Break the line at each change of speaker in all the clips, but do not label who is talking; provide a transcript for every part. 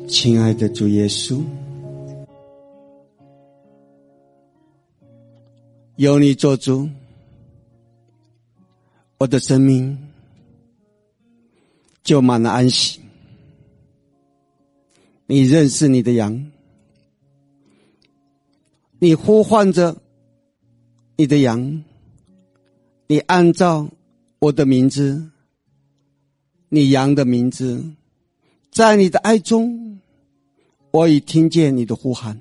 亲爱的主耶稣，有你做主，我的生命就满了安息。你认识你的羊，你呼唤着你的羊，你按照我的名字，你羊的名字，在你的爱中，我已听见你的呼喊。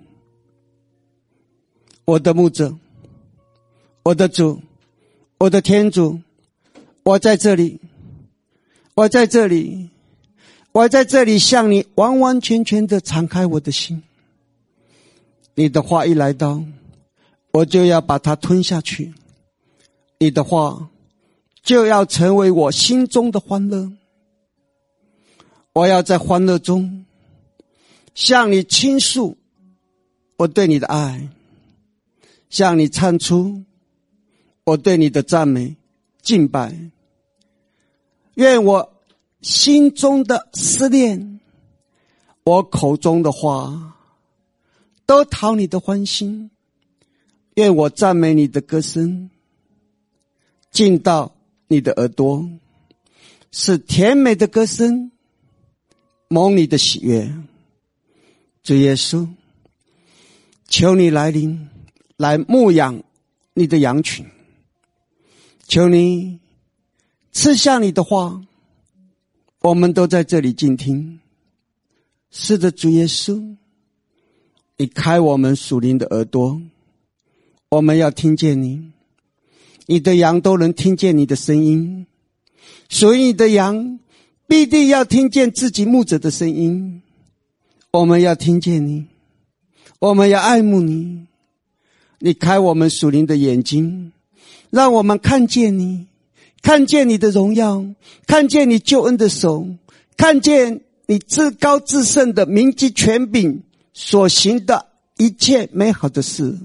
我的牧者，我的主，我的天主，我在这里，我在这里，我在这里向你完完全全的敞开我的心。你的话一来到，我就要把它吞下去。你的话就要成为我心中的欢乐。我要在欢乐中向你倾诉我对你的爱，向你唱出我对你的赞美敬拜。愿我心中的思念，我口中的话，都讨你的欢心。愿我赞美你的歌声进到你的耳朵，是甜美的歌声，蒙你的喜悦。主耶稣，求你来临，来牧养你的羊群。求你赐下你的话，我们都在这里静听。是的，主耶稣，你开我们属灵的耳朵，我们要听见你。你的羊都能听见你的声音，属于你的羊必定要听见自己牧者的声音。我们要听见你，我们要爱慕你。你开我们属灵的眼睛，让我们看见你，看见你的荣耀，看见你救恩的手，看见你至高至圣的名及权柄所行的一切美好的事。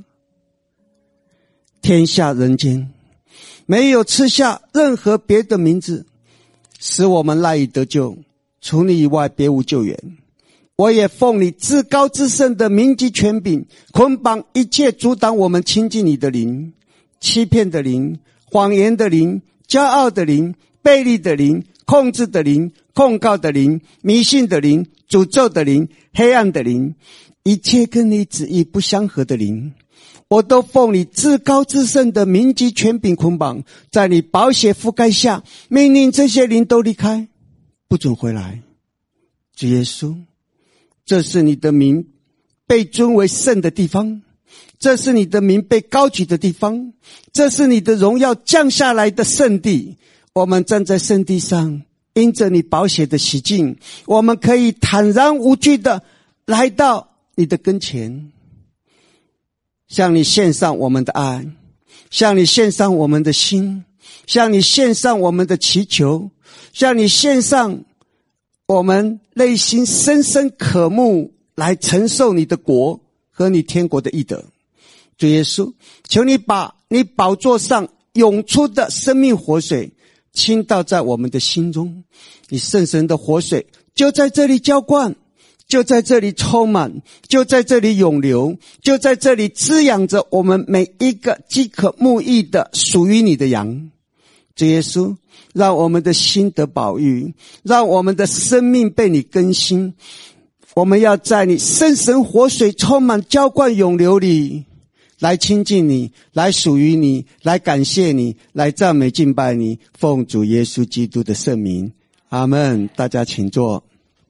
天下人间没有赐下任何别的名字使我们赖以得救，除你以外别无救援。我也奉你至高至圣的名及权柄，捆绑一切阻挡我们亲近你的灵，欺骗的灵，谎言的灵，骄傲的灵，悖逆的灵，控制的灵，控告的灵，迷信的灵，诅咒的灵，黑暗的灵，一切跟你旨意不相合的灵，我都奉你至高至圣的名及权柄捆绑，在你宝血覆盖下，命令这些灵都离开，不准回来。主耶稣，这是你的名被尊为圣的地方，这是你的名被高举的地方，这是你的荣耀降下来的圣地。我们站在圣地上，因着你宝血的洗净，我们可以坦然无惧的来到你的跟前，向你献上我们的爱，向你献上我们的心，向你献上我们的祈求，向你献上我们内心深深渴慕来承受你的国和你天国的义德。主耶稣，求你把你宝座上涌出的生命活水倾倒在我们的心中，你圣神的活水就在这里浇灌，就在这里充满，就在这里涌流，就在这里滋养着我们每一个饥渴慕义的属于你的羊。主耶稣，让我们的心得保育，让我们的生命被你更新。我们要在你圣神活水充满浇灌涌流里来亲近你，来属于你，来感谢你，来赞美敬拜你，奉主耶稣基督的圣名，阿们。大家请坐。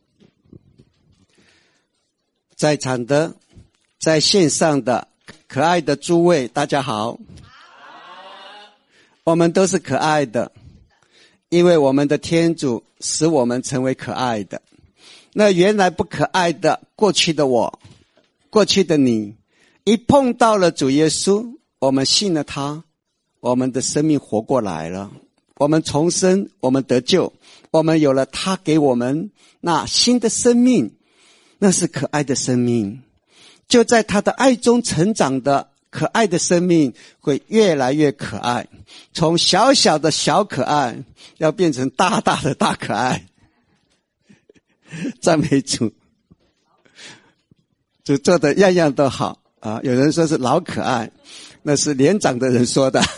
在场的，在线上的可爱的诸位，大家好。我们都是可爱的，因为我们的天主使我们成为可爱的。那原来不可爱的过去的我，过去的你，一碰到了主耶稣，我们信了他，我们的生命活过来了，我们重生，我们得救，我们有了他给我们那新的生命，那是可爱的生命。就在他的爱中成长的可爱的生命会越来越可爱，从小小的小可爱要变成大大的大可爱。赞美主。 主做的样样都好啊。有人说是老可爱，那是年长的人说的。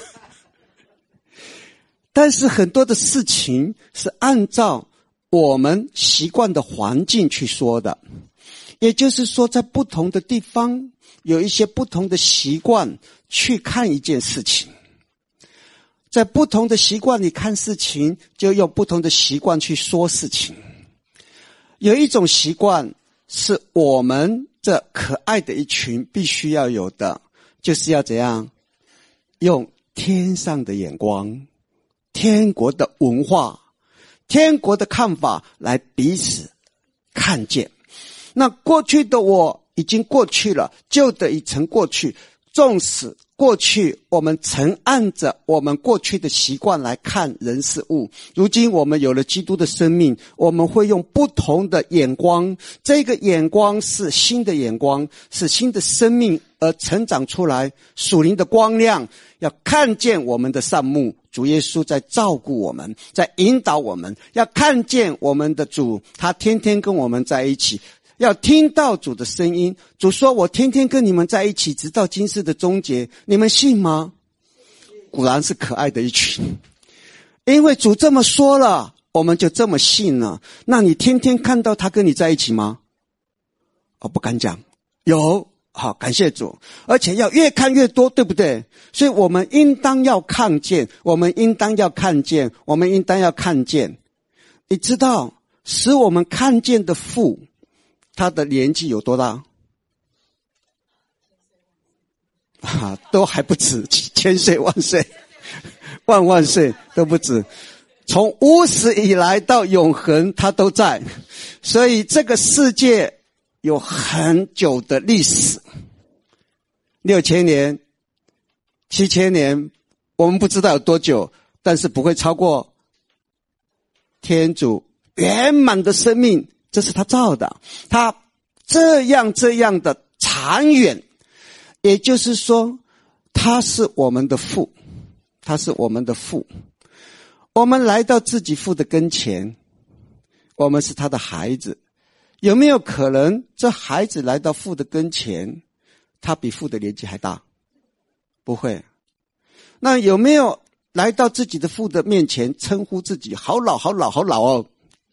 但是很多的事情是按照我们习惯的环境去说的，也就是说在不同的地方有一些不同的习惯去看一件事情，在不同的习惯里看事情，就用不同的习惯去说事情。有一种习惯是我们这可爱的一群必须要有的，就是要怎样用天上的眼光，天国的文化，天国的看法来彼此看见。那过去的我已经过去了，旧的已成过去，纵使过去我们曾按着我们过去的习惯来看人事物，如今我们有了基督的生命，我们会用不同的眼光，这个眼光是新的眼光，是新的生命而成长出来，属灵的光亮，要看见我们的善牧主耶稣在照顾我们，在引导我们，要看见我们的主，他天天跟我们在一起，要听到主的声音。主说我天天跟你们在一起，直到今世的终结，你们信吗？果然是可爱的一群，因为主这么说了，我们就这么信了。那你天天看到他跟你在一起吗？不敢讲。有，好，感谢主，而且要越看越多，对不对？所以我们应当要看见，我们应当要看见，我们应当要看见。你知道使我们看见的父，他的年纪有多大？都还不止，千岁万岁，万万岁都不止。从无始以来到永恒，他都在。所以这个世界有很久的历史，6000年、7000年，我们不知道有多久，但是不会超过天主圆满的生命，这是他造的。他这样的长远，也就是说他是我们的父，他是我们的父。我们来到自己父的跟前，我们是他的孩子。有没有可能这孩子来到父的跟前，他比父的年纪还大？不会。那有没有来到自己的父的面前，称呼自己好老好老好老哦？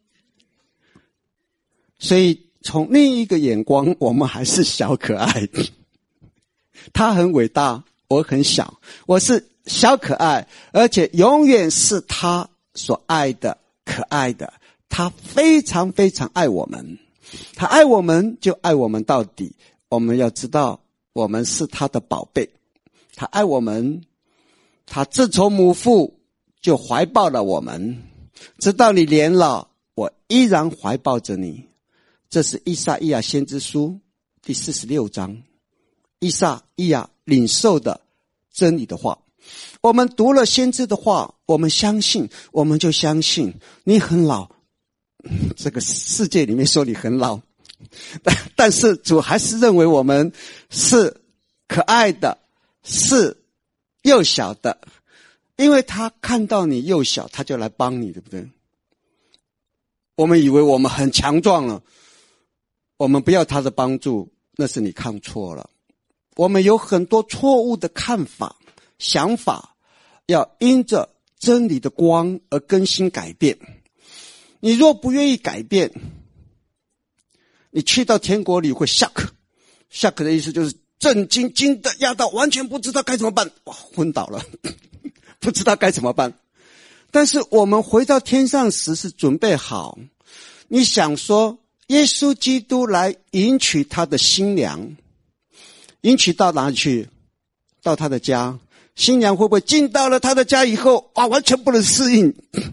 所以从另一个眼光，我们还是小可爱。他很伟大，我很小，我是小可爱，而且永远是他所爱的可爱的。他非常非常爱我们，他爱我们就爱我们到底。我们要知道我们是他的宝贝，他爱我们，他自从母腹就怀抱了我们，直到你年老，我依然怀抱着你。这是以赛亚先知书第46章，以赛亚领受的真理的话。我们读了先知的话，我们相信，我们就相信。你很老，这个世界里面说你很老，但是主还是认为我们是可爱的，是幼小的，因为他看到你幼小，他就来帮你，对不对？我们以为我们很强壮了，我们不要他的帮助，那是你看错了。我们有很多错误的看法、想法，要因着真理的光而更新改变。你若不愿意改变，你去到天国里会 shock 的意思就是震惊，惊的压到完全不知道该怎么办，哇，昏倒了不知道该怎么办。但是我们回到天上时是准备好。你想说耶稣基督来迎娶他的新娘，迎娶到哪里去？到他的家。新娘会不会进到了他的家以后，完全不能适应？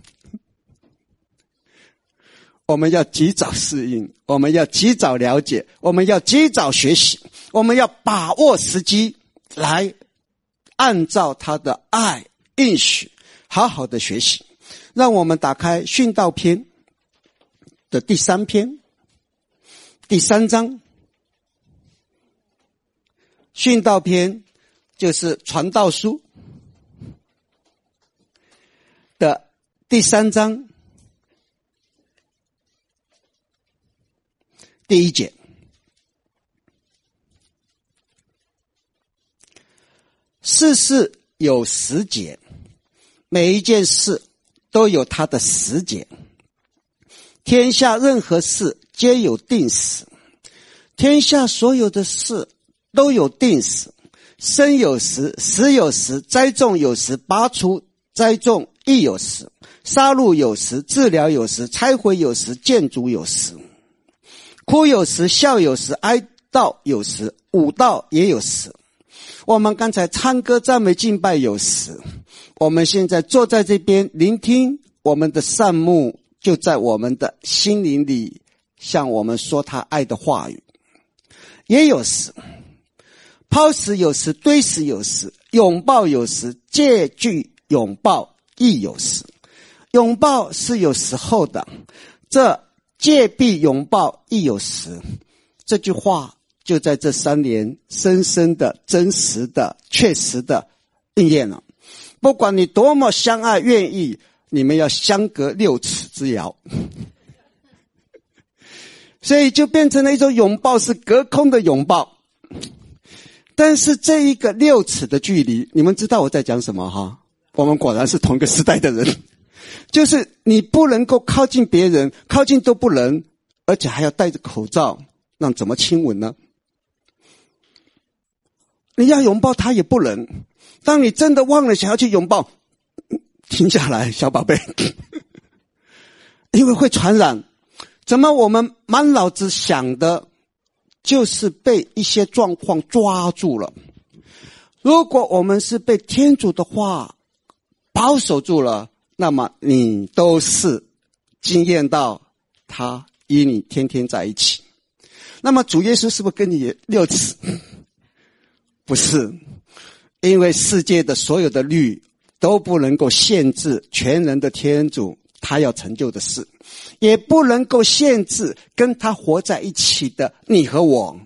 我们要及早适应，我们要及早了解，我们要及早学习，我们要把握时机，来按照他的爱应许好好的学习。让我们打开训道篇的第3篇第3章。训道篇就是传道书的第3章第1节。 事事有时节，每一件事都有它的时节。天下任何事皆有定时，天下所有的事都有定时，生有时，死有时，栽种有时，拔除栽种亦有时，杀戮有时，治疗有时，拆毁有时，建筑有时，哭有时，笑有时，哀悼有时，舞蹈也有时。我们刚才唱歌赞美敬拜有时，我们现在坐在这边聆听，我们的善牧就在我们的心灵里向我们说他爱的话语，也有时。抛石有时，堆石有时，拥抱有时，借据拥抱亦有时。拥抱是有时候的，这借币拥抱亦有时。这句话就在这3年深深的、真实的、确实的应验了。不管你多么相爱愿意，你们要相隔6尺之遥。所以就变成了一种拥抱，是隔空的拥抱。但是这一个6尺的距离，你们知道我在讲什么哈？我们果然是同个时代的人。就是你不能够靠近别人，靠近都不能，而且还要戴着口罩，那怎么亲吻呢？你要拥抱他也不能。当你真的忘了想要去拥抱，停下来，小宝贝，因为会传染。怎么我们满脑子想的就是被一些状况抓住了？如果我们是被天主的话保守住了，那么你都是经验到他与你天天在一起。那么主耶稣是不是跟你6尺？不是，因为世界的所有的律都不能够限制全能的天主他要成就的事，也不能够限制跟他活在一起的你和我。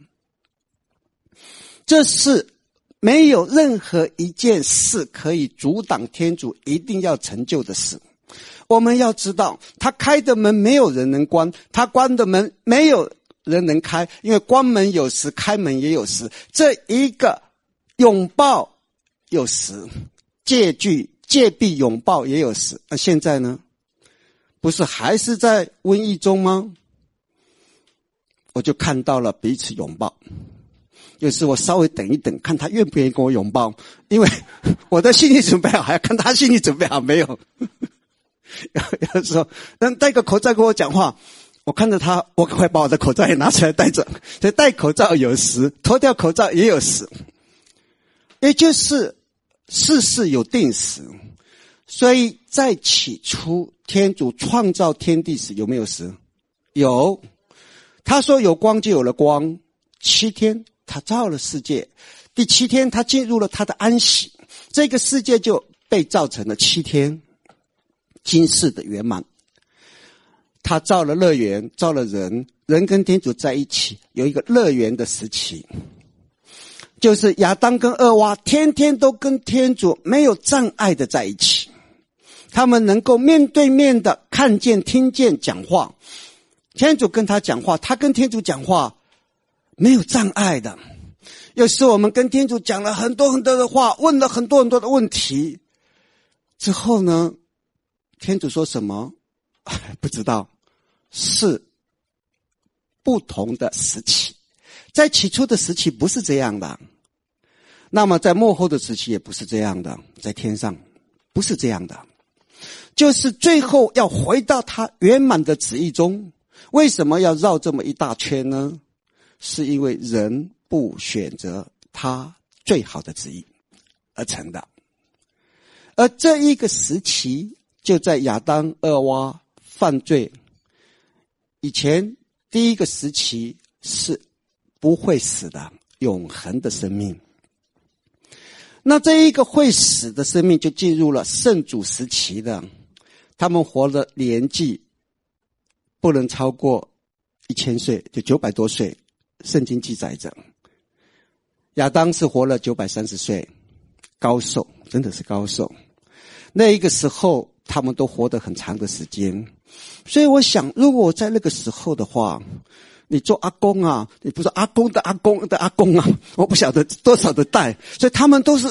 这是没有任何一件事可以阻挡天主一定要成就的事。我们要知道，他开的门没有人能关，他关的门没有人能开，因为关门有时，开门也有时。这一个拥抱有时，借币拥抱也有时。那现在呢？不是还是在瘟疫中吗？我就看到了彼此拥抱。有时我稍微等一等，看他愿不愿意跟我拥抱，因为我的心理准备好，还要看他心理准备好没有。有时候戴个口罩跟我讲话，我看着他，我赶快把我的口罩也拿出来戴着。所以戴口罩有时，脱掉口罩也有时。也就是事事有定时。所以在起初天主创造天地时有没有时？有。他说有光就有了光，7天他造了世界，第7天他进入了他的安息，这个世界就被造成了7天今世的圆满。他造了乐园，造了人，人跟天主在一起有一个乐园的时期，就是亚当跟厄娃天天都跟天主没有障碍的在一起，他们能够面对面的看见、听见、讲话。天主跟他讲话，他跟天主讲话，没有障碍的。有时我们跟天主讲了很多很多的话，问了很多很多的问题，之后呢，天主说什么？不知道，是不同的时期。在起初的时期不是这样的，那么在末后的时期也不是这样的，在天上不是这样的，就是最后要回到他圆满的旨意中。为什么要绕这么一大圈呢？是因为人不选择他最好的旨意而成的。而这一个时期就在亚当厄娃犯罪以前，第一个时期是不会死的永恒的生命。那这一个会死的生命就进入了圣主时期的，他们活的年纪不能超过1000岁，就900多岁，圣经记载着。亚当是活了930岁，高寿，真的是高寿。那一个时候他们都活得很长的时间。所以我想，如果我在那个时候的话，你做阿公啊，你不是阿公的阿公的阿公啊，我不晓得多少的代，所以他们都是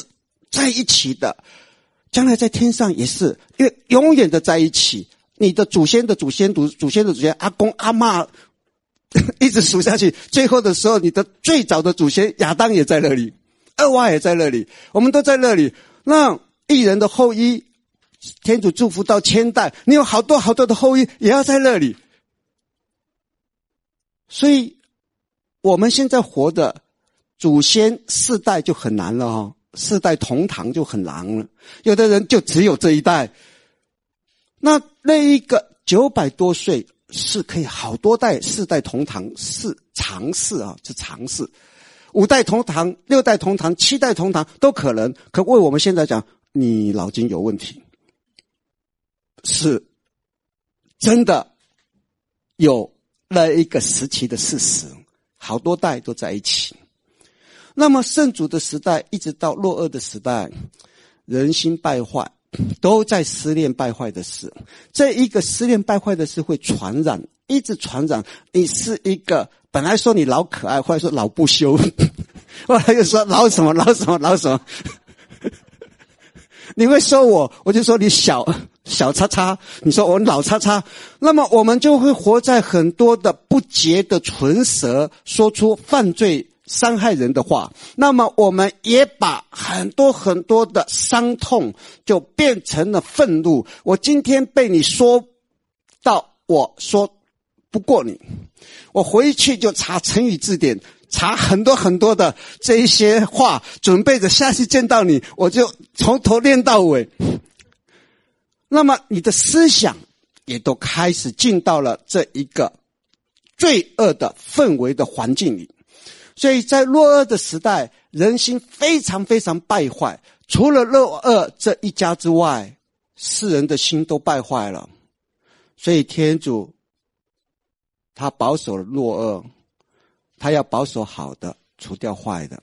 在一起的，将来在天上也是，因为永远的在一起。你的祖先的祖先祖先的祖先，阿公阿嬷一直数下去，最后的时候，你的最早的祖先亚当也在那里，二娃也在那里，我们都在那里。那义人的后裔，天主祝福到千代，你有好多好多的后裔也要在那里。所以我们现在活的祖先4代就很难了哦，4代同堂就很难了，有的人就只有这一代。那一个900多岁是可以好多代4代同堂，是常事啊，是常事。5代同堂、6代同堂、7代同堂都可能。可为我们现在讲，你脑筋有问题，是真的有那一个时期的事实，好多代都在一起。那么圣主的时代一直到落恶的时代，人心败坏，都在失恋败坏的事。这一个失恋败坏的事会传染，一直传染。你是一个本来说你老可爱，或者说老不羞，后来又说老什么老什么老什么。你会说我就说你小叉叉，你说我老叉叉，那么我们就会活在很多的不洁的唇舌，说出犯罪伤害人的话。那么我们也把很多很多的伤痛就变成了愤怒。我今天被你说到我说不过你，我回去就查成语字典，查很多很多的这一些话，准备着下次见到你我就从头练到尾。那么你的思想也都开始进到了这一个罪恶的氛围的环境里。所以在落恶的时代，人心非常非常败坏，除了落恶这一家之外，世人的心都败坏了。所以天主他保守了落恶，他要保守好的，除掉坏的。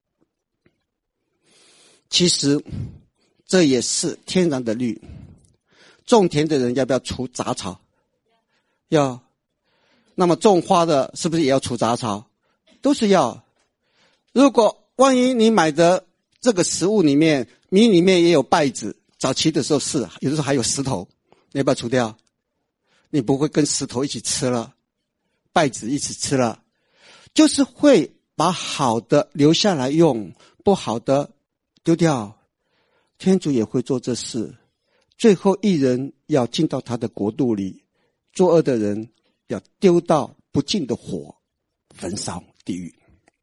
其实这也是天然的律。种田的人要不要除杂草？要。那么种花的是不是也要除杂草？都是要。如果万一你买的这个食物里面，米里面也有稗子，早期的时候是，有的时候还有石头，你要不要除掉？你不会跟石头一起吃了，稗子一起吃了，就是会把好的留下来用，不好的丢掉。天主也会做这事。最后义人要进到他的国度里，作恶的人要丢到不尽的火焚烧地狱。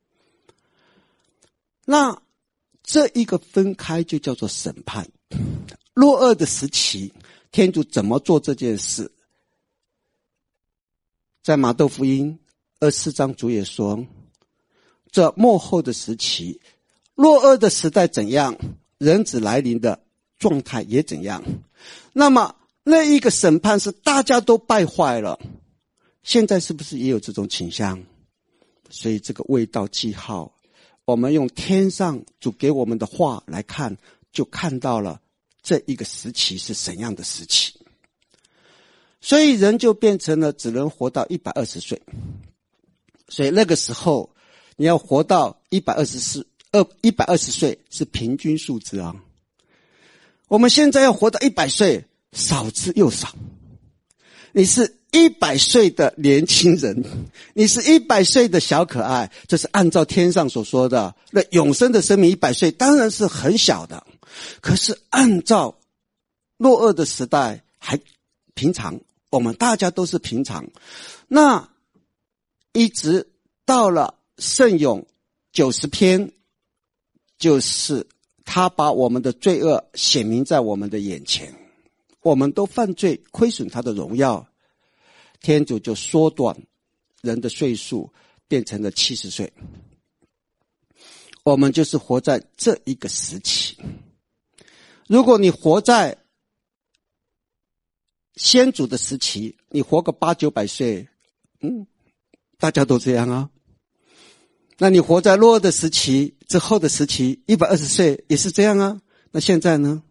那这一个分开就叫做审判。落恶的时期，天主怎么做这件事？在马窦福音24章主也说，这末后的时期，落恶的时代怎样，人子来临的状态也怎样。那么那一个审判是大家都败坏了，现在是不是也有这种倾向？所以这个未到记号，我们用天上主给我们的话来看，就看到了这一个时期是怎样的时期。所以人就变成了只能活到120岁。所以那个时候你要活到120岁是平均数字啊。我们现在要活到100岁，少之又少。你是100岁的年轻人，你是100岁的小可爱，这是按照天上所说的，那永生的生命100岁当然是很小的。可是按照落恶的时代还平常，我们大家都是平常。那一直到了圣咏90篇，就是他把我们的罪恶显明在我们的眼前，我们都犯罪，亏损他的荣耀，天主就缩短人的岁数，变成了70岁。我们就是活在这一个时期。如果你活在先祖的时期，你活个800-900岁，大家都这样啊。那你活在落恶的时期之后的时期，120岁也是这样啊。那现在呢？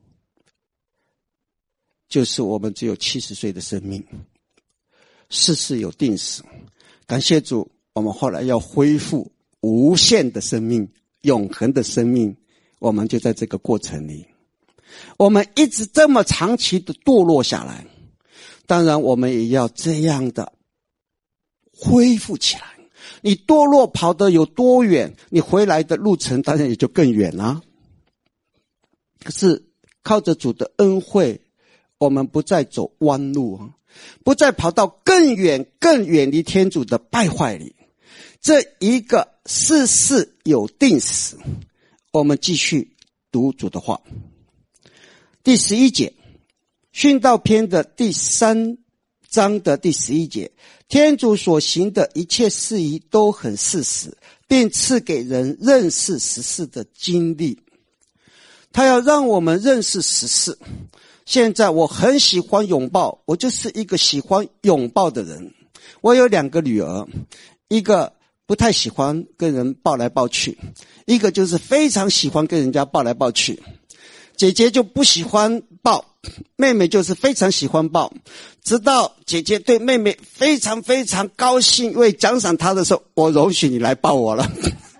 就是我们只有70岁的生命，世事有定死。感谢主，我们后来要恢复无限的生命，永恒的生命。 我们就在这个过程里，我们一直这么长期的堕落下来，当然我们也要这样的恢复起来。你堕落跑得有多远，你回来的路程当然也就更远啦。可是靠着主的恩惠，我们不再走弯路，不再跑到更远更远离天主的败坏里。这一个世事有定死。我们继续读主的话。第11节，训道篇的第3章的第11节，天主所行的一切事宜都很事实，并赐给人认识实事的经历。他要让我们认识实事。现在我很喜欢拥抱，我就是一个喜欢拥抱的人。我有2个女儿，一个不太喜欢跟人抱来抱去，一个就是非常喜欢跟人家抱来抱去。姐姐就不喜欢抱，妹妹就是非常喜欢抱。直到姐姐对妹妹非常非常高兴，为奖赏她的时候，我容许你来抱我了。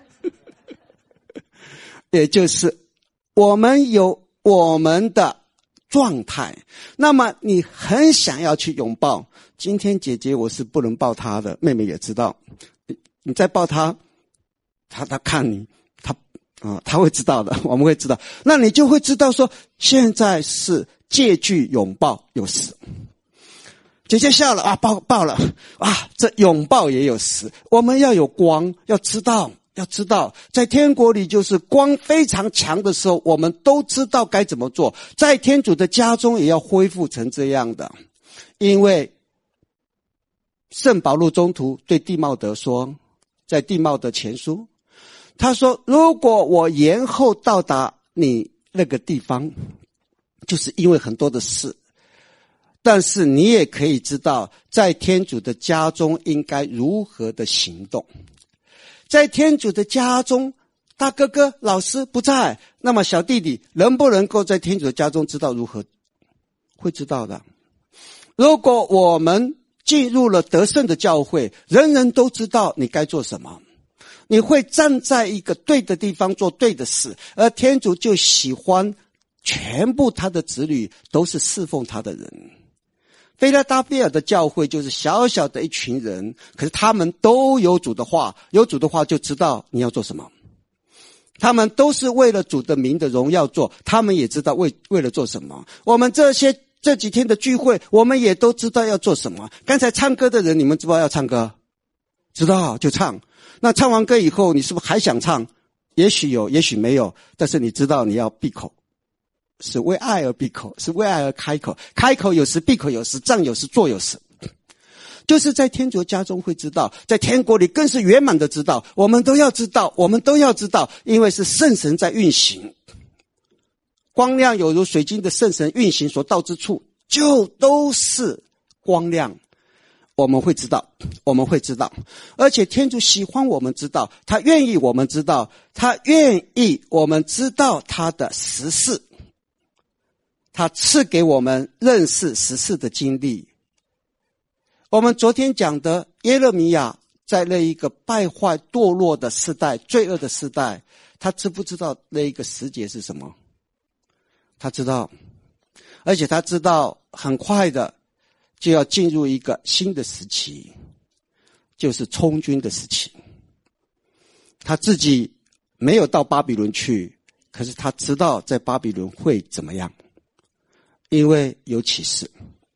也就是我们有我们的状态，那么你很想要去拥抱。今天姐姐我是不能抱她的，妹妹也知道。你再抱她，她看你，她会知道的，我们会知道。那你就会知道说，现在是借据拥抱有时。姐姐笑了啊，抱了啊，这拥抱也有时。我们要有光，要知道，在天国里就是光非常强的时候，我们都知道该怎么做。在天主的家中也要恢复成这样的。因为圣保禄宗徒对弟茂德说，在弟茂德前书，他说，如果我延后到达你那个地方，就是因为很多的事，但是你也可以知道，在天主的家中应该如何的行动。在天主的家中，大哥哥老师不在，那么小弟弟能不能够在天主的家中知道如何？会知道的。如果我们进入了得胜的教会，人人都知道你该做什么，你会站在一个对的地方做对的事，而天主就喜欢全部他的子女都是侍奉他的人。菲拉达菲尔的教会就是小小的一群人，可是他们都有主的话，有主的话就知道你要做什么。他们都是为了主的名的荣耀做，他们也知道为了做什么。我们这几天的聚会，我们也都知道要做什么。刚才唱歌的人，你们知不知道要唱歌？知道就唱。那唱完歌以后，你是不是还想唱？也许有，也许没有，但是你知道你要闭口。是为爱而闭口，是为爱而开口。开口有时，闭口有时，站有时，坐有时。就是在天主家中会知道，在天国里更是圆满的知道。我们都要知道，因为是圣神在运行。光亮有如水晶的圣神运行所到之处，就都是光亮。我们会知道，而且天主喜欢我们知道，他愿意我们知道，他愿意我们知道他的实事。他赐给我们认识实事的经历。我们昨天讲的耶勒米亚，在那一个败坏堕落的时代，罪恶的时代，他知不知道那一个时节是什么？他知道，而且他知道很快的就要进入一个新的时期，就是充军的时期。他自己没有到巴比伦去，可是他知道在巴比伦会怎么样。因为有启示，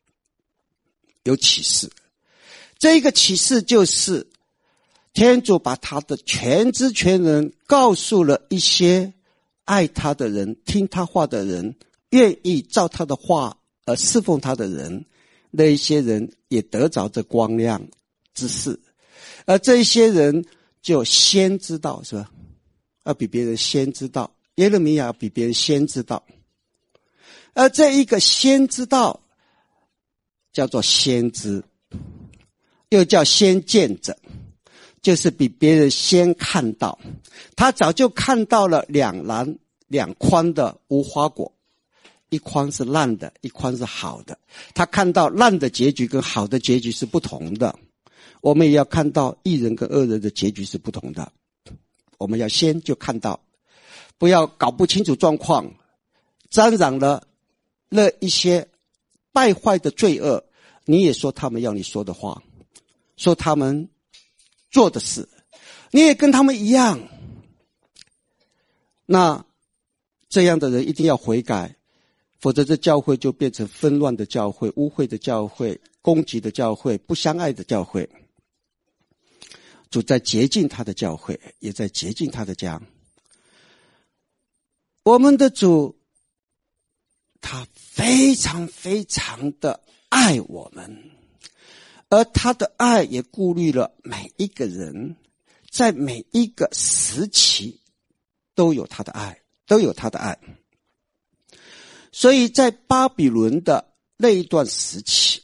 这个启示就是天主把他的全知全能告诉了一些爱他的人，听他话的人，愿意照他的话而侍奉他的人，那一些人也得着这光亮之事，而这一些人就先知道，是吧？要比别人先知道，耶勒米亚比别人先知道。而这一个先知道叫做先知，又叫先见者，就是比别人先看到。他早就看到了两筐的无花果，一筐是烂的，一筐是好的。他看到烂的结局跟好的结局是不同的。我们也要看到义人跟恶人的结局是不同的。我们要先就看到， 不要搞不清楚状况，沾染了一些败坏的罪恶，你也说他们要你说的话，说他们做的事，你也跟他们一样。那这样的人一定要悔改，否则这教会就变成纷乱的教会、污秽的教会、攻击的教会、不相爱的教会。主在洁净他的教会，也在洁净他的家。我们的主，他非常非常的爱我们，而他的爱也顾虑了每一个人，在每一个时期都有他的爱，都有他的爱。所以在巴比伦的那一段时期，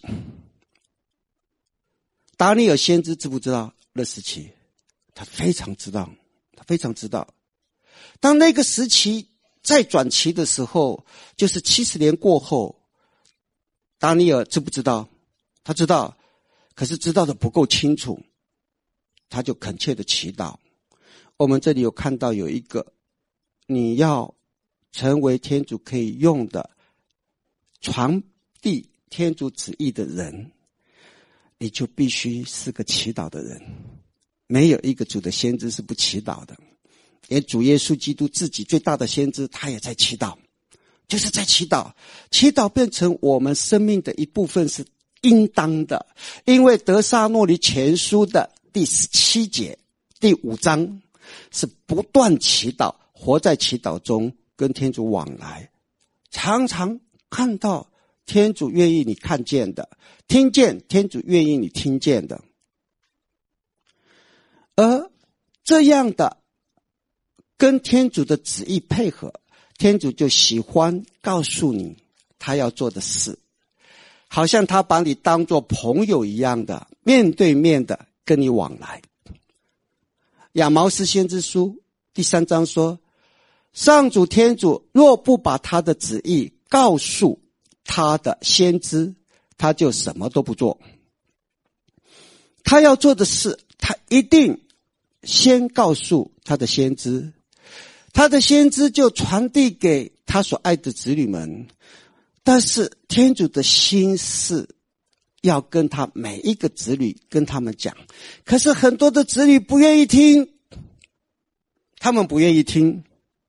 达尼尔先知知不知道那时期？他非常知道，他非常知道。当那个时期再转期的时候，就是70年过后，达尼尔知不知道？他知道，可是知道的不够清楚，他就恳切的祈祷。我们这里有看到有一个，你要成为天主可以用的传递天主旨意的人，你就必须是个祈祷的人。没有一个主的先知是不祈祷的，连主耶稣基督自己最大的先知，他也在祈祷，就是在祈祷。祈祷变成我们生命的一部分，是应当的。因为得撒诺尼前书的第17节第5章是不断祈祷，活在祈祷中，跟天主往来，常常看到天主愿意你看见的，听见天主愿意你听见的。而这样的跟天主的旨意配合，天主就喜欢告诉你他要做的事，好像他把你当作朋友一样的，面对面的跟你往来。亚毛斯先知书第3章说，上主天主若不把他的旨意告诉他的先知，他就什么都不做。他要做的事，他一定先告诉他的先知，他的先知就传递给他所爱的子女们。但是天主的心是要跟他每一个子女跟他们讲，可是很多的子女不愿意听，他们不愿意听。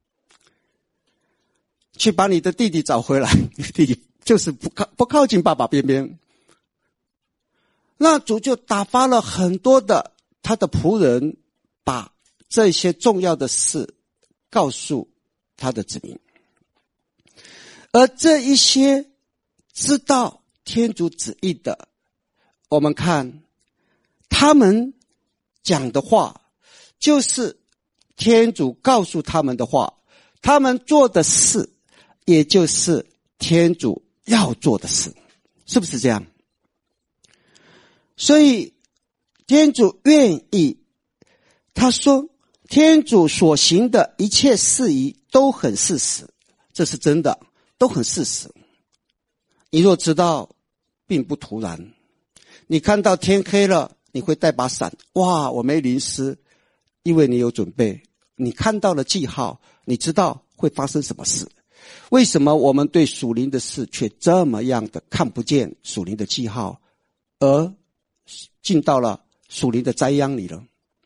去把你的弟弟找回来，你弟弟就是不靠近爸爸边边。那主就打发了很多的他的仆人，把这些重要的事告诉他的子民。而这一些知道天主旨意的，我们看他们讲的话，就是天主告诉他们的话，他们做的事，也就是天主要做的事，是不是这样？所以天主愿意，他说天主所行的一切事宜都很事实，这是真的，都很事实。你若知道并不突然，你看到天黑了，你会带把伞，哇，我没淋湿，因为你有准备，你看到了记号，你知道会发生什么事。为什么我们对属灵的事却这么样的看不见属灵的记号，而进到了属灵的灾殃里了？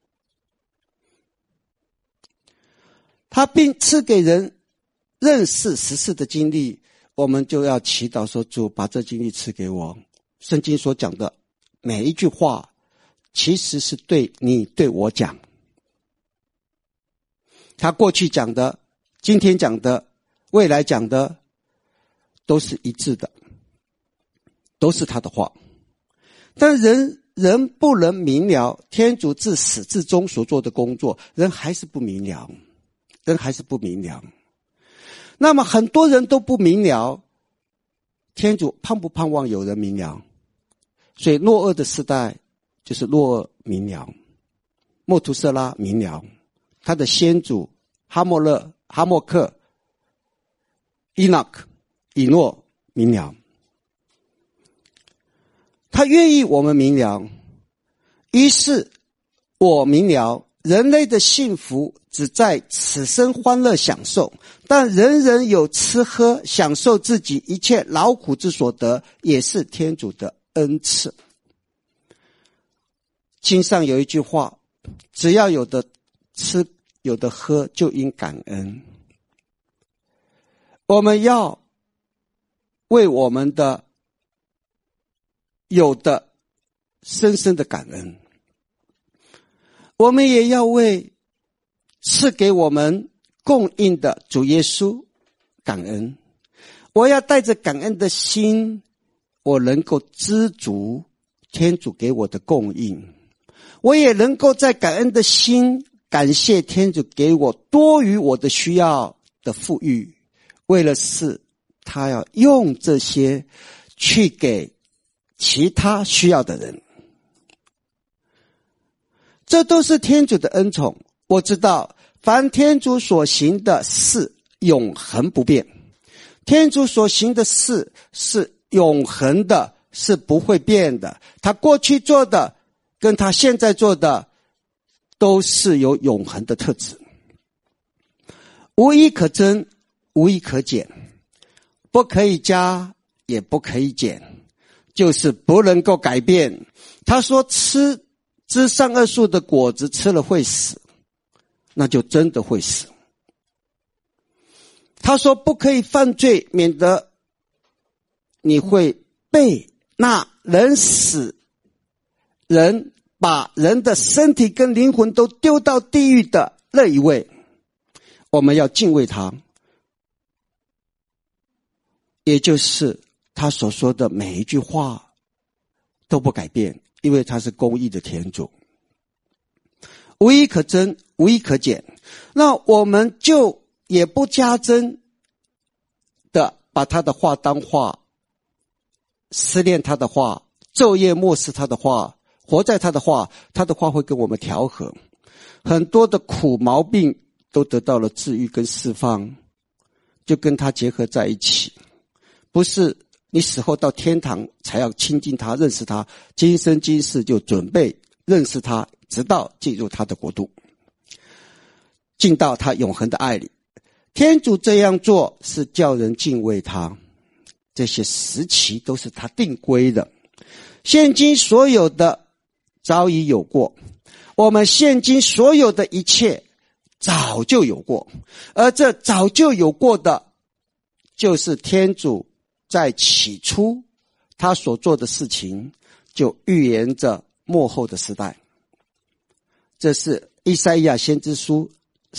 他并赐给人认识实事的经历，我们就要祈祷说，主把这经历赐给我。圣经所讲的每一句话，其实是对你对我讲。他过去讲的，今天讲的，未来讲的，都是一致的，都是他的话。但人不能明了天主自始至终所做的工作，人还是不明了，人还是不明了。那么很多人都不明了，天主盼不盼望有人明了？所以诺厄的时代就是诺厄明了，墨图瑟拉明了，他的先祖哈莫克、以诺明了。他愿意我们明了，于是我明了， 人类的幸福只在此生欢乐享受，但人人有吃喝享受自己一切劳苦之所得，也是天主的恩赐。经上有一句话，只要有的吃有的喝，就应感恩。我们要为我们的有的深深的感恩，我们也要为赐给我们供应的主耶稣感恩。我要带着感恩的心，我能够知足天主给我的供应，我也能够在感恩的心感谢天主给我多于我的需要的富裕，为了是他要用这些去给其他需要的人。这都是天主的恩宠。我知道凡天主所行的事永恒不变，天主所行的事是永恒的，是不会变的。他过去做的跟他现在做的都是有永恒的特质，无一可增，无一可减，不可以加也不可以减，就是不能够改变。他说吃知善恶树的果子吃了会死，那就真的会死。他说不可以犯罪，免得你会被那人死人把人的身体跟灵魂都丢到地狱的那一位。我们要敬畏他，也就是他所说的每一句话都不改变，因为他是公义的天主，无一可增，无一可减。那我们就也不加增的把他的话当话，思念他的话，昼夜默视他的话，活在他的话，他的话会跟我们调和，很多的苦毛病都得到了治愈跟释放，就跟他结合在一起。不是你死后到天堂才要亲近他认识他，今生今世就准备认识他，直到进入他的国度，进到他永恒的爱里。天主这样做是叫人敬畏他，这些时期都是他定规的。现今所有的早已有过，我们现今所有的一切早就有过，而这早就有过的就是天主在起初他所做的事情，就预言着末后的时代。这是以赛亚先知书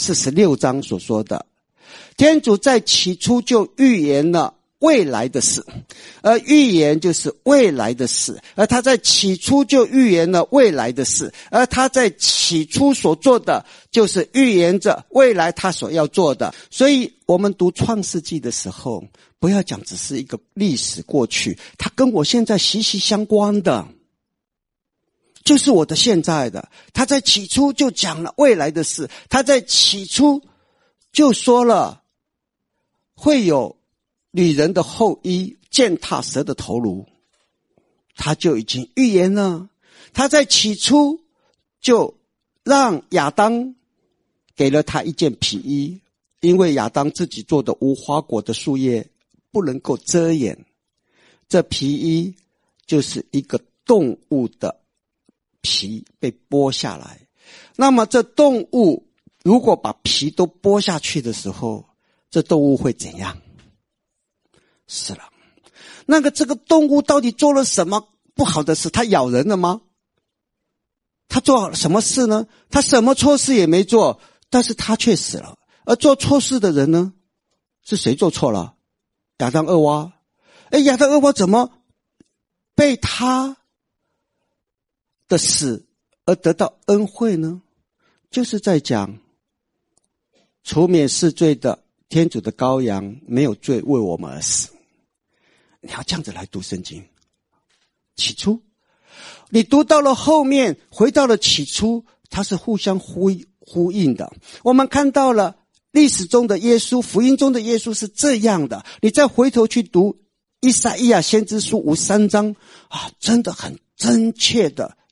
46章所说的，天主在起初就预言了未来的事，而预言就是未来的事，而他在起初就预言了未来的事，而他在起初所做的就是预言着未来他所要做的。所以我们读创世纪的时候，不要讲只是一个历史过去，它跟我现在息息相关的，就是我的现在的。他在起初就讲了未来的事，他在起初就说了会有女人的后裔践踏蛇的头颅，他就已经预言了。他在起初就让亚当给了他一件皮衣，因为亚当自己做的无花果的树叶不能够遮掩，这皮衣就是一个动物的皮被剥下来。那么这动物如果把皮都剥下去的时候，这动物会怎样？是了，这个动物到底做了什么不好的事？它咬人了吗？它做了什么事呢？它什么错事也没做，但是它却死了。而做错事的人呢，是谁做错了？亚当厄娃。亚当厄娃怎么被他的死而得到恩惠呢？就是在讲除免世罪的天主的羔羊没有罪为我们而死。你要这样子来读圣经。起初你读到了后面，回到了起初，它是互相呼应的。我们看到了历史中的耶稣，福音中的耶稣是这样的，你再回头去读以赛亚先知书53章真的很真切的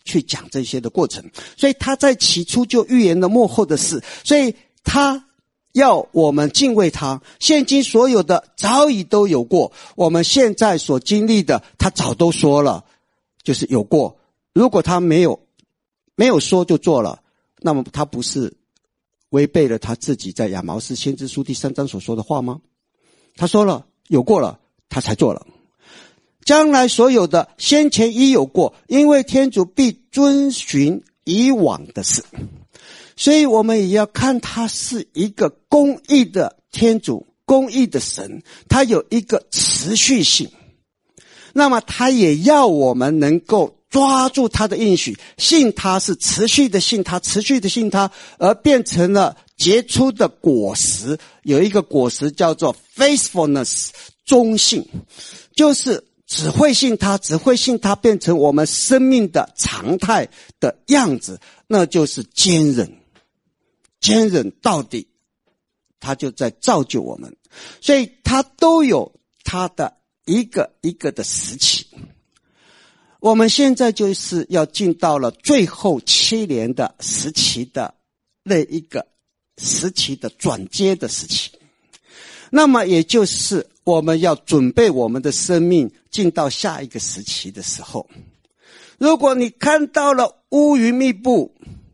去讲这些的过程。所以他在起初就预言了末后的事，所以他要我们敬畏他。现今所有的早已都有过，我们现在所经历的他早都说了，就是有过。如果他没有说就做了，那么他不是违背了他自己在亚毛斯先知书第3章所说的话吗？他说了有过了，他才做了。将来所有的先前已有过，因为天主必遵循以往的事。所以我们也要看他是一个公义的天主，公义的神，他有一个持续性。那么他也要我们能够抓住他的应许，信他，是持续的信他，持续的信他，而变成了结出的果实。有一个果实叫做 faithfulness， 忠信，就是只会信他，只会信他，变成我们生命的常态的样子，那就是坚忍。坚忍到底，他就在造就我们。所以他都有他的一个一个的时期。我们现在就是要进到了最后7年的时期的那一个时期的转接的时期。那么也就是我们要准备我们的生命进到下一个时期的时候，如果你看到了乌云密布，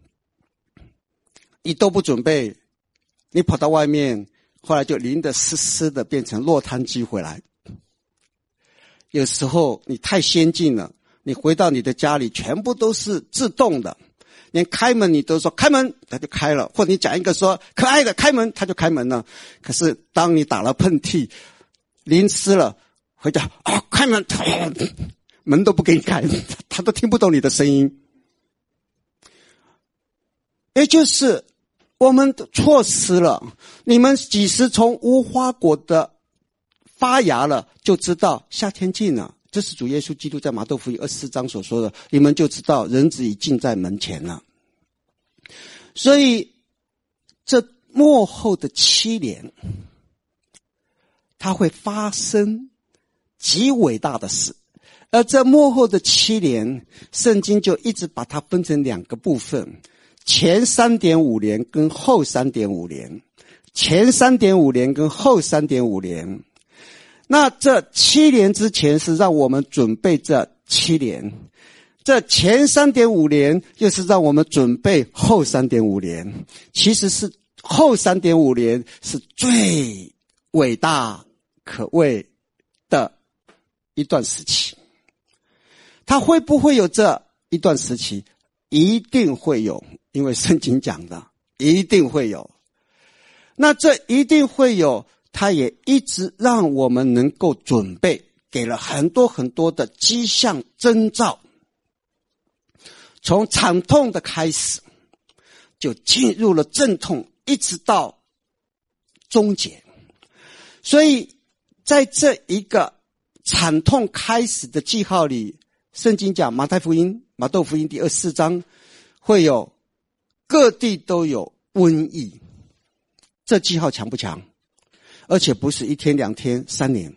你都不准备，你跑到外面，后来就淋得湿湿的，变成落汤鸡回来。有时候你太先进了，你回到你的家里全部都是自动的，连开门你都说开门，他就开了，或者你讲一个说可爱的开门，他就开门了。可是当你打了喷嚏淋湿了，回家开门，门都不给你开，他都听不懂你的声音。也就是我们错失了，你们几时从无花果的发芽了，就知道夏天近了。这是主耶稣基督在马窦福音24章所说的，你们就知道人子已近在门前了。所以这末后的7年，它会发生极伟大的事。而这末后的7年，圣经就一直把它分成2个部分，前 3.5 年跟后 3.5 年，前 3.5 年跟后 3.5 年。那这7年之前是让我们准备这7年，这前 3.5 年又是让我们准备后 3.5 年。其实是后 3.5 年是最伟大可畏的一段时期。它会不会有这一段时期？一定会有，因为圣经讲的一定会有。那这一定会有，他也一直让我们能够准备，给了很多很多的迹象征兆。从惨痛的开始，就进入了阵痛，一直到终结。所以在这一个惨痛开始的记号里，圣经讲马窦福音第24章会有各地都有瘟疫。这记号强不强？而且不是1天2天3年，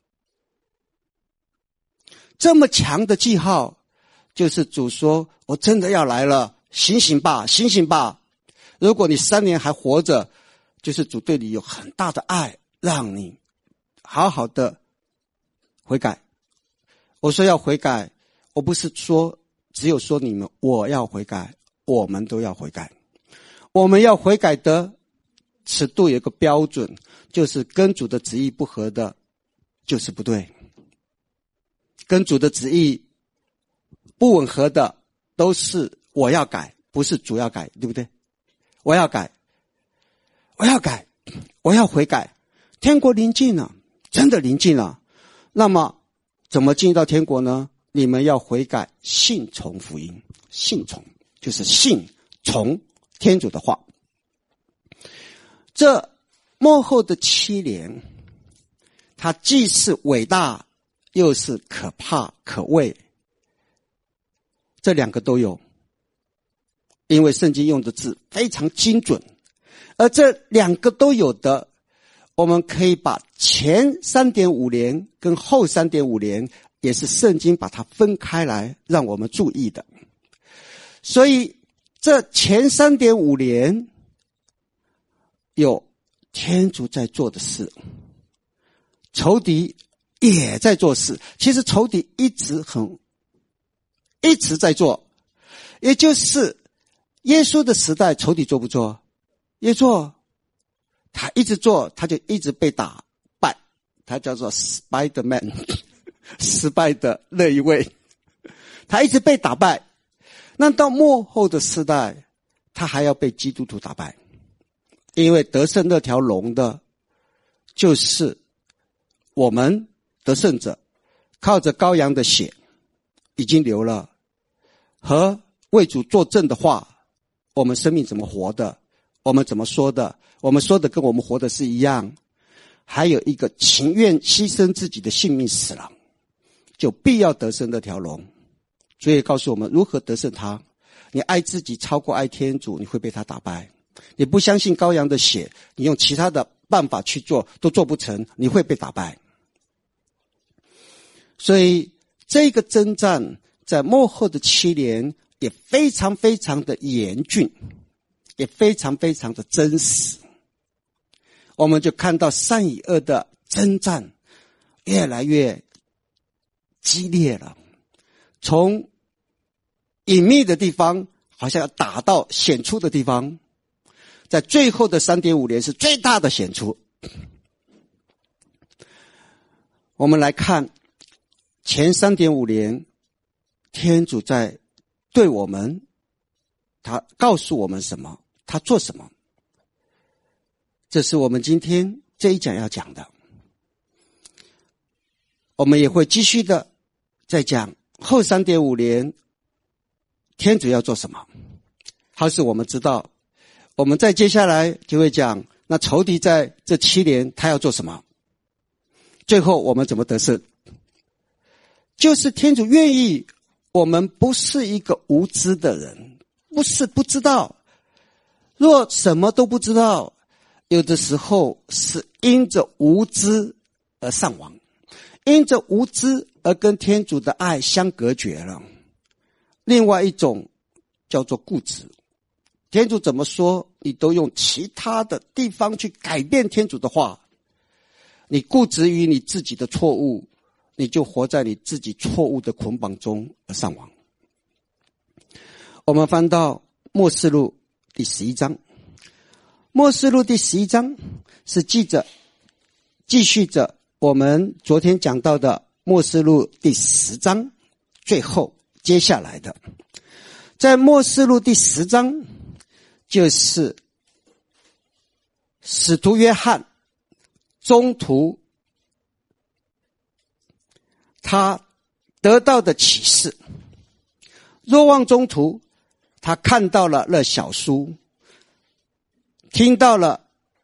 这么强的记号，就是主说我真的要来了，醒醒吧，醒醒吧。如果你3年还活着，就是主对你有很大的爱，让你好好的悔改。我说要悔改，我不是说只有说你们，我要悔改，我们都要悔改。我们要悔改的尺度有一个标准，就是跟主的旨意不合的就是不对，跟主的旨意不吻合的都是我要改，不是主要改，对不对？我要改，我要改，我要悔改。天国临近了，真的临近了。那么怎么进到天国呢？你们要悔改，信从福音。信从就是信从天主的话。这末后的7年，它既是伟大，又是可怕可畏，这2个都有。因为圣经用的字非常精准，而这2个都有的，我们可以把前 3.5 年跟后 3.5 年，也是圣经把它分开来让我们注意的。 所以这前 3.5 年有天主在做的事，仇敌也在做事。其实仇敌一直在做，也就是耶稣的时代，仇敌做不做？也做。他一直做，他就一直被打败，他叫做 Spider-Man 失败的那一位，他一直被打败。那到末后的时代，他还要被基督徒打败，因为得胜那条龙的就是我们得胜者，靠着羔羊的血已经流了，和为主作证的话，我们生命怎么活的，我们怎么说的，我们说的跟我们活的是一样。还有一个情愿牺牲自己的性命死了，就必要得胜那条龙。所以告诉我们如何得胜他。你爱自己超过爱天主，你会被他打败。你不相信羔羊的血，你用其他的办法去做都做不成，你会被打败。所以这个征战在末后的7年也非常非常的严峻，也非常非常的真实。我们就看到善与恶的征战越来越激烈了，从隐秘的地方好像要打到显出的地方，在最后的 3.5 年是最大的显出。我们来看前 3.5 年，天主在对我们，他告诉我们什么，他做什么。这是我们今天这一讲要讲的。我们也会继续的再讲后 3.5 年天主要做什么，好使我们知道。我们再接下来就会讲那仇敌在这7年他要做什么，最后我们怎么得胜。就是天主愿意我们不是一个无知的人，不是不知道。若什么都不知道，有的时候是因着无知而丧亡，因着无知而跟天主的爱相隔绝了。另外一种叫做固执，天主怎么说你都用其他的地方去改变天主的话，你固执于你自己的错误，你就活在你自己错误的捆绑中而丧亡。我们翻到默示录第11章，默示录第11章是继续着我们昨天讲到的默示录第10章最后接下来的。在默示录第10章，就是使徒约翰中途他得到的启示。若望中途他看到了那小书，听到了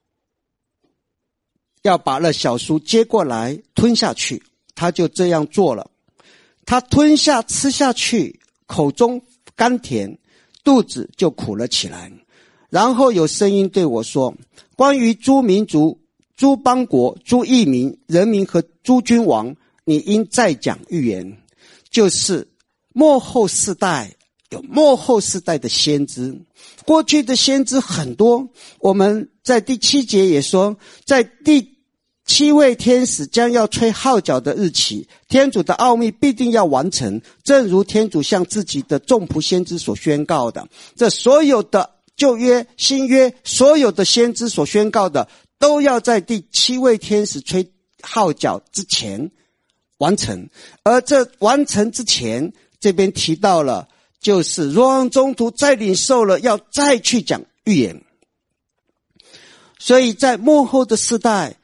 要把那小书接过来吞下去，他就这样做了。他吞下吃下去，口中甘甜，肚子就苦了起来。然后有声音对我说，关于诸民族、诸邦国、诸异民、人民和诸君王，你应再讲预言。就是末后世代有末后世代的先知，过去的先知很多。我们在第7节也说，在第7位天使将要吹号角的日起，天主的奥秘必定要完成，正如天主向自己的众仆先知所宣告的。这所有的旧约、新约，所有的先知所宣告的，都要在第7位天使吹号角之前完成。而这完成之前，这边提到了，就是若望中途再领受了，要再去讲预言。所以在末后的世代，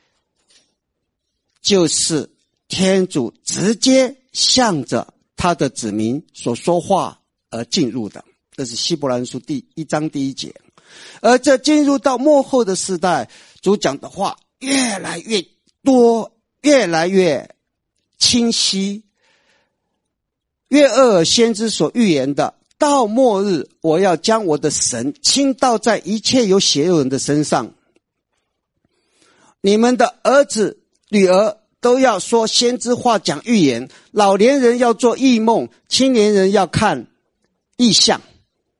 就是天主直接向着他的子民所说话而进入的。这是希伯来书第1章第1节。而这进入到末后的世代，主讲的话越来越多，越来越清晰。约厄尔先知所预言的，到末日我要将我的神倾倒在一切有血肉人的身上，你们的儿子女儿都要说先知话，讲预言，老年人要做异梦，青年人要看异象。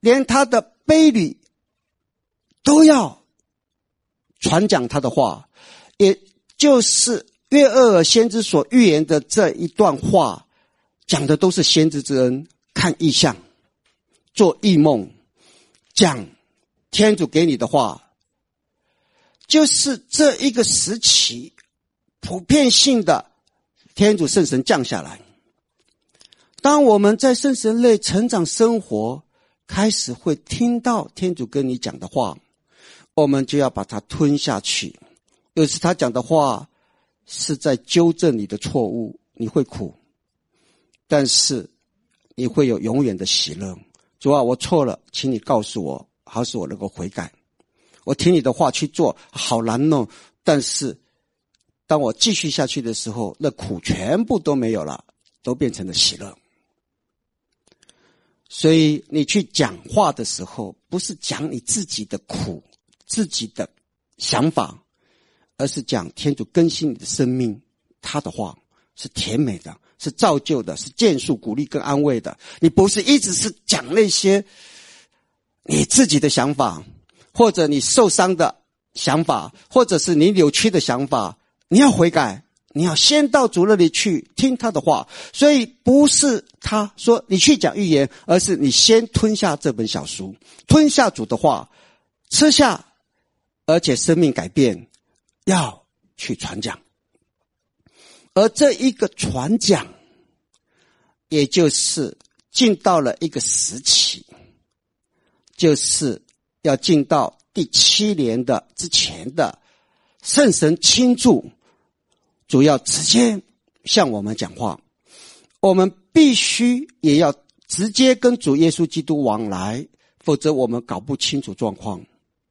连他的婢女都要传讲他的话，也就是约厄尔先知所预言的这一段话，讲的都是先知之恩，看异象，做异梦，讲天主给你的话，就是这一个时期普遍性的天主圣神降下来。当我们在圣神内成长生活，开始会听到天主跟你讲的话，我们就要把它吞下去。有时他讲的话是在纠正你的错误，你会苦，但是你会有永远的喜乐。主啊，我错了，请你告诉我，好使我能够悔改。我听你的话去做，好难弄，但是当我继续下去的时候，那苦全部都没有了，都变成了喜乐。所以你去讲话的时候，不是讲你自己的苦，自己的想法，而是讲天主更新你的生命，他的话是甜美的，是造就的，是建树、鼓励跟安慰的。你不是一直是讲那些你自己的想法，或者你受伤的想法，或者是你扭曲的想法。你要悔改，你要先到主那里去听他的话。所以不是他说你去讲预言，而是你先吞下这本小书，吞下主的话，吃下，而且生命改变，要去传讲。而这一个传讲，也就是进到了一个时期，就是要进到第7年的之前的圣神倾注，主要直接向我们讲话，我们必须也要直接跟主耶稣基督往来，否则我们搞不清楚状况。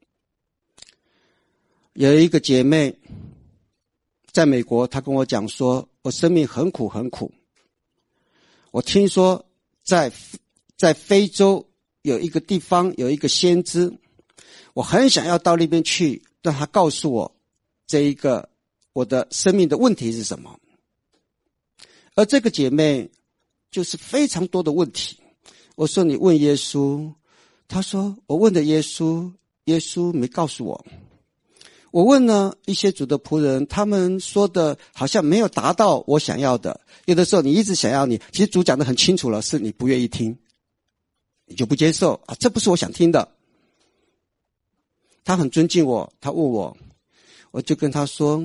有一个姐妹在美国，她跟我讲说，我生命很苦很苦。我听说在非洲有一个地方有一个先知，我很想要到那边去，让他告诉我这一个我的生命的问题是什么。而这个姐妹就是非常多的问题。我说你问耶稣，她说我问的耶稣，耶稣没告诉我。我问了一些主的仆人，他们说的好像没有达到我想要的。有的时候你一直想要其实主讲得很清楚了，是你不愿意听，你就不接受啊，这不是我想听的。他很尊敬我，他问我，我就跟他说，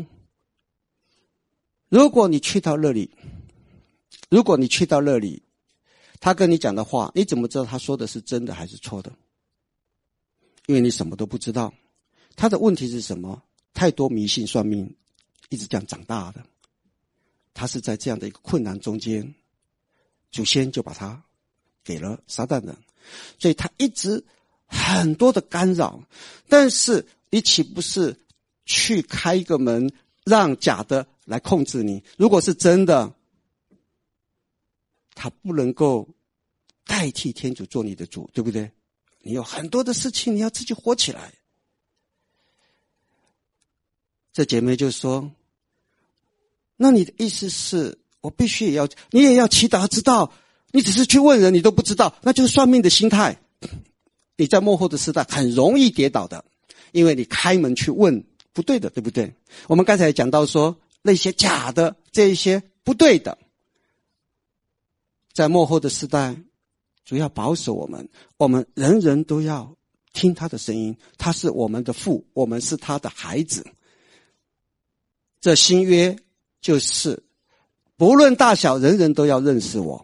如果你去到那里，他跟你讲的话，你怎么知道他说的是真的还是错的？因为你什么都不知道。他的问题是什么？太多迷信算命，一直这样长大的。他是在这样的一个困难中间，祖先就把他给了撒旦人，所以他一直很多的干扰。但是你岂不是去开一个门，让假的来控制你？如果是真的，他不能够代替天主做你的主，对不对？你有很多的事情你要自己活起来。这姐妹就说，那你的意思是我必须你也要祈祷知道，你只是去问人你都不知道，那就是算命的心态。你在末后的时代很容易跌倒的，因为你开门去问不对的，对不对？我们刚才讲到说那些假的，这一些不对的，在末后的时代主要保守我们人人都要听他的声音，他是我们的父，我们是他的孩子。这新约就是不论大小，人人都要认识我。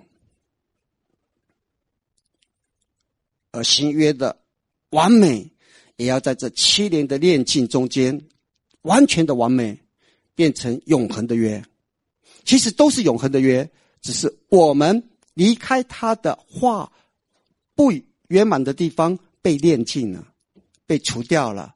而新约的完美也要在这7年的炼净中间完全的完美，变成永恒的约。其实都是永恒的约，只是我们离开他的话不圆满的地方被炼净了，被除掉了。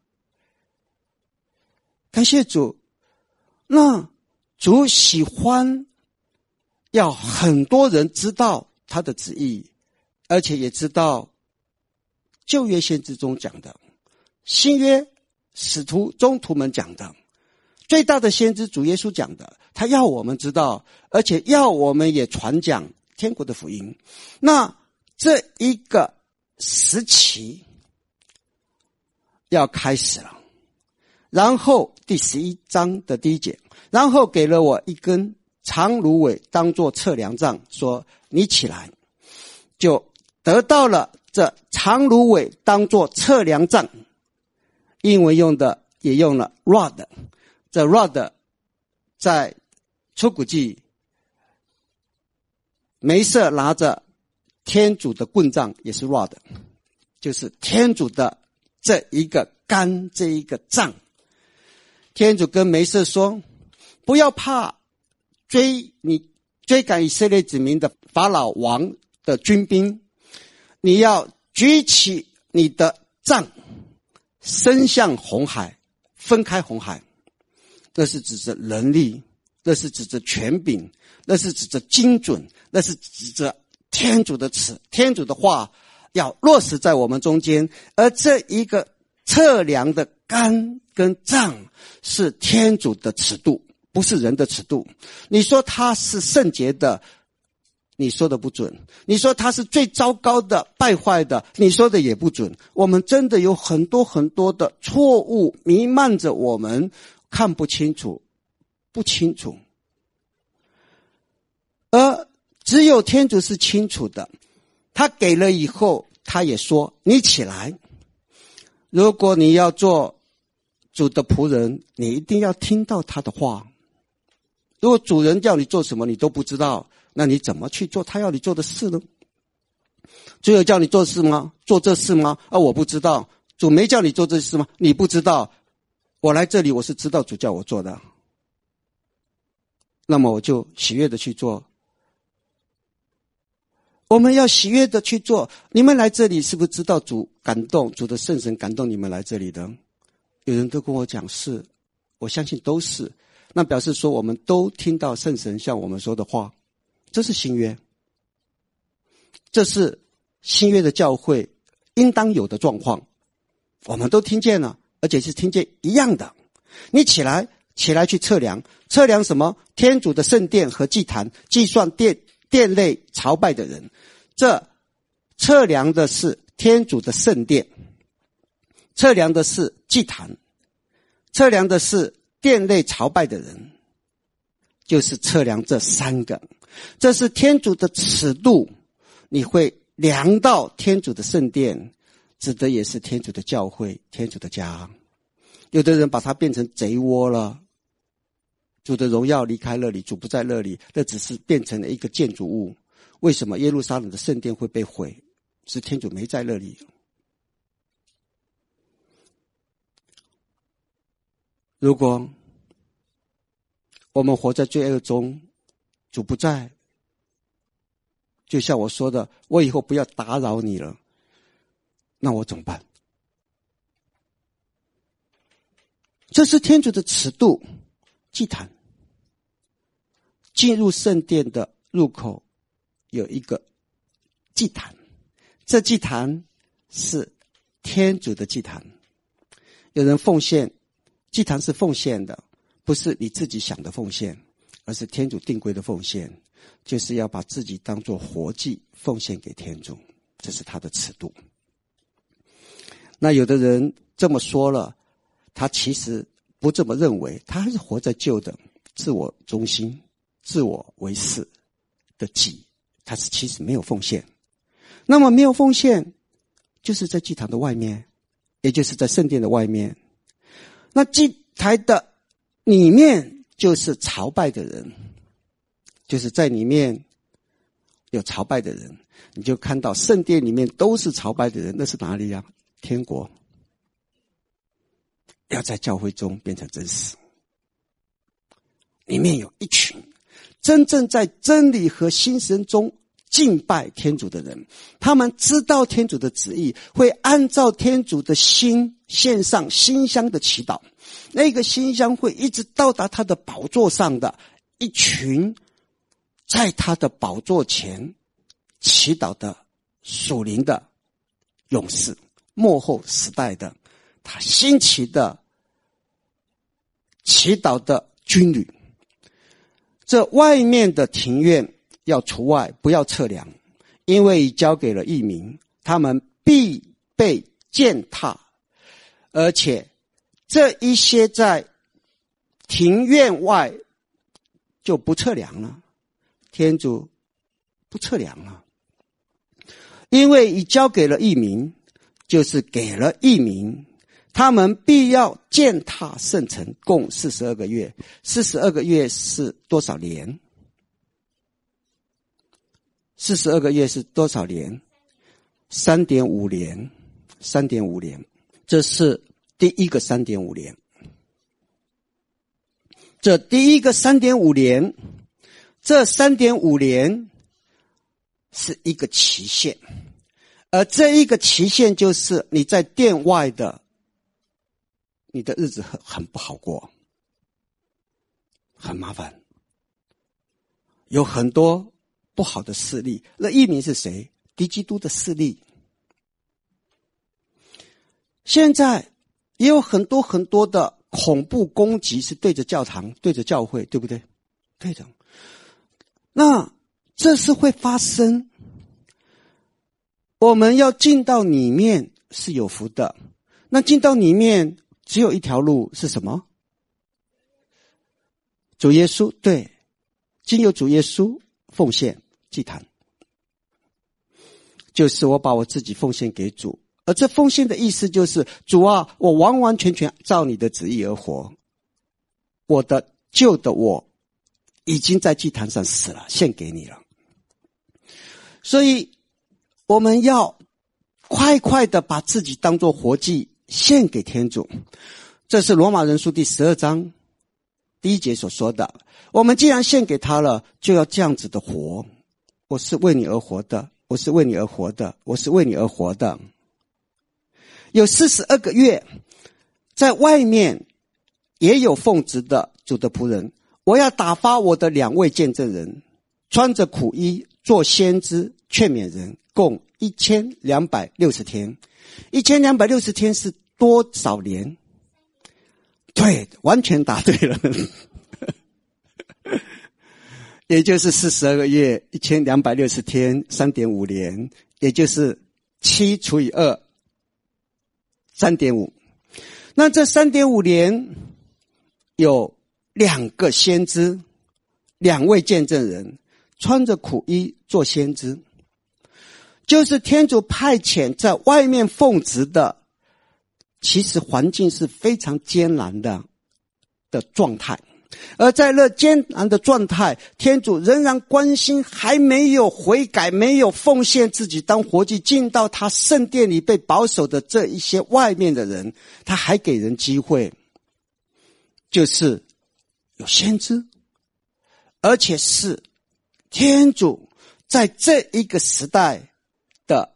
感谢主。那主喜欢要很多人知道他的旨意，而且也知道旧约先知中讲的，新约使徒宗徒们讲的，最大的先知主耶稣讲的，他要我们知道，而且要我们也传讲天国的福音。那这一个时期要开始了。然后第11章的第1节，然后给了我一根长芦苇当作测量杖，说你起来，就得到了这长芦苇当作测量杖。英文用的也用了 rod， 这 rod 在出谷记，梅瑟拿着天主的棍杖也是 rod， 就是天主的这一个杆，这一个杖。天主跟梅瑟说，不要怕追赶以色列子民的法老王的军兵，你要举起你的杖，伸向红海，分开红海。那是指着能力，那是指着权柄，那是指着精准，那是指着天主的词，天主的话要落实在我们中间。而这一个测量的杆跟杖是天主的尺度，不是人的尺度。你说他是圣洁的，你说的不准；你说他是最糟糕的、败坏的，你说的也不准。我们真的有很多很多的错误弥漫着我们，看不清楚，不清楚。而只有天主是清楚的，他给了以后，他也说你起来。如果你要做主的仆人，你一定要听到他的话。如果主人叫你做什么你都不知道，那你怎么去做他要你做的事呢？主有叫你做事吗？做这事吗？我不知道。主没叫你做这事吗？你不知道。我来这里我是知道主叫我做的，那么我就喜悦的去做。我们要喜悦的去做。你们来这里是不是知道主感动，主的圣神感动你们来这里的？有人都跟我讲是，我相信都是。那表示说我们都听到圣神向我们说的话，这是新约，这是新约的教会应当有的状况，我们都听见了，而且是听见一样的。你起来去测量，测量什么？天主的圣殿和祭坛，计算殿内朝拜的人。这测量的是天主的圣殿，测量的是祭坛，测量的是殿内朝拜的人，就是测量这3个。这是天主的尺度，你会量到天主的圣殿，指的也是天主的教会，天主的家。有的人把它变成贼窝了，主的荣耀离开那里，主不在那里，那只是变成了一个建筑物。为什么耶路撒冷的圣殿会被毁？是天主没在那里。如果我们活在罪恶中，主不在，就像我说的，我以后不要打扰你了，那我怎么办？这是天主的尺度。祭坛，进入圣殿的入口有一个祭坛，这祭坛是天主的祭坛。有人奉献，祭坛是奉献的，不是你自己想的奉献，而是天主定规的奉献，就是要把自己当作活祭奉献给天主，这是他的尺度。那有的人这么说了，他其实不这么认为，他还是活在旧的自我中心、自我为是的己，他是其实没有奉献。那么没有奉献，就是在祭坛的外面，也就是在圣殿的外面。那祭坛的里面就是朝拜的人，就是在里面有朝拜的人，你就看到圣殿里面都是朝拜的人，那是哪里呀？天国。要在教会中变成真实，里面有一群真正在真理和心神中敬拜天主的人，他们知道天主的旨意，会按照天主的心献上馨香的祈祷，那个馨香会一直到达他的宝座上的一群在他的宝座前祈祷的属灵的勇士，末后时代的他兴起的祈祷的军旅。这外面的庭院要除外，不要测量，因为交给了异民，他们必被践踏，而且这一些在庭院外就不测量了，天主不测量了，因为已交给了异民，就是给了异民，他们必要践踏圣城，共42个月。42个月是多少年？42个月是多少年？ 3.5 年。3.5 年，这是第一个 3.5 年。这第一个 3.5 年，这 3.5 年是一个期限，而这一个期限就是你在殿外的，你的日子很不好过，很麻烦，有很多不好的势力。那异民是谁？敌基督的势力。现在也有很多的恐怖攻击是对着教堂，对着教会，对不对？对的。那这是会发生，我们要进到里面是有福的。那进到里面只有一条路，是什么？主耶稣，对，经由主耶稣奉献祭坛，就是我把我自己奉献给主。而这奉献的意思就是，主啊，我完完全全照你的旨意而活，我的旧的我已经在祭坛上死了，献给你了。所以我们要快快的把自己当作活祭献给天主。这是罗马人书第12章第1节所说的，我们既然献给他了，就要这样子的活。我是为你而活的，我是为你而活的，我是为你而活的。有42个月，在外面也有奉职的主的仆人，我要打发我的2位见证人，穿着苦衣，做先知，劝勉人，共1260天。1260天是多少年？对，完全答对了。也就是42个月，1260天，3.5 年，也就是7除以2。3.5， 那这 3.5 年有2个先知，2位见证人，穿着苦衣做先知，就是天主派遣在外面奉职的，其实环境是非常艰难的状态。而在那艰难的状态，天主仍然关心还没有悔改、没有奉献自己当活祭进到他圣殿里被保守的这一些外面的人，他还给人机会，就是有先知，而且是天主在这一个时代的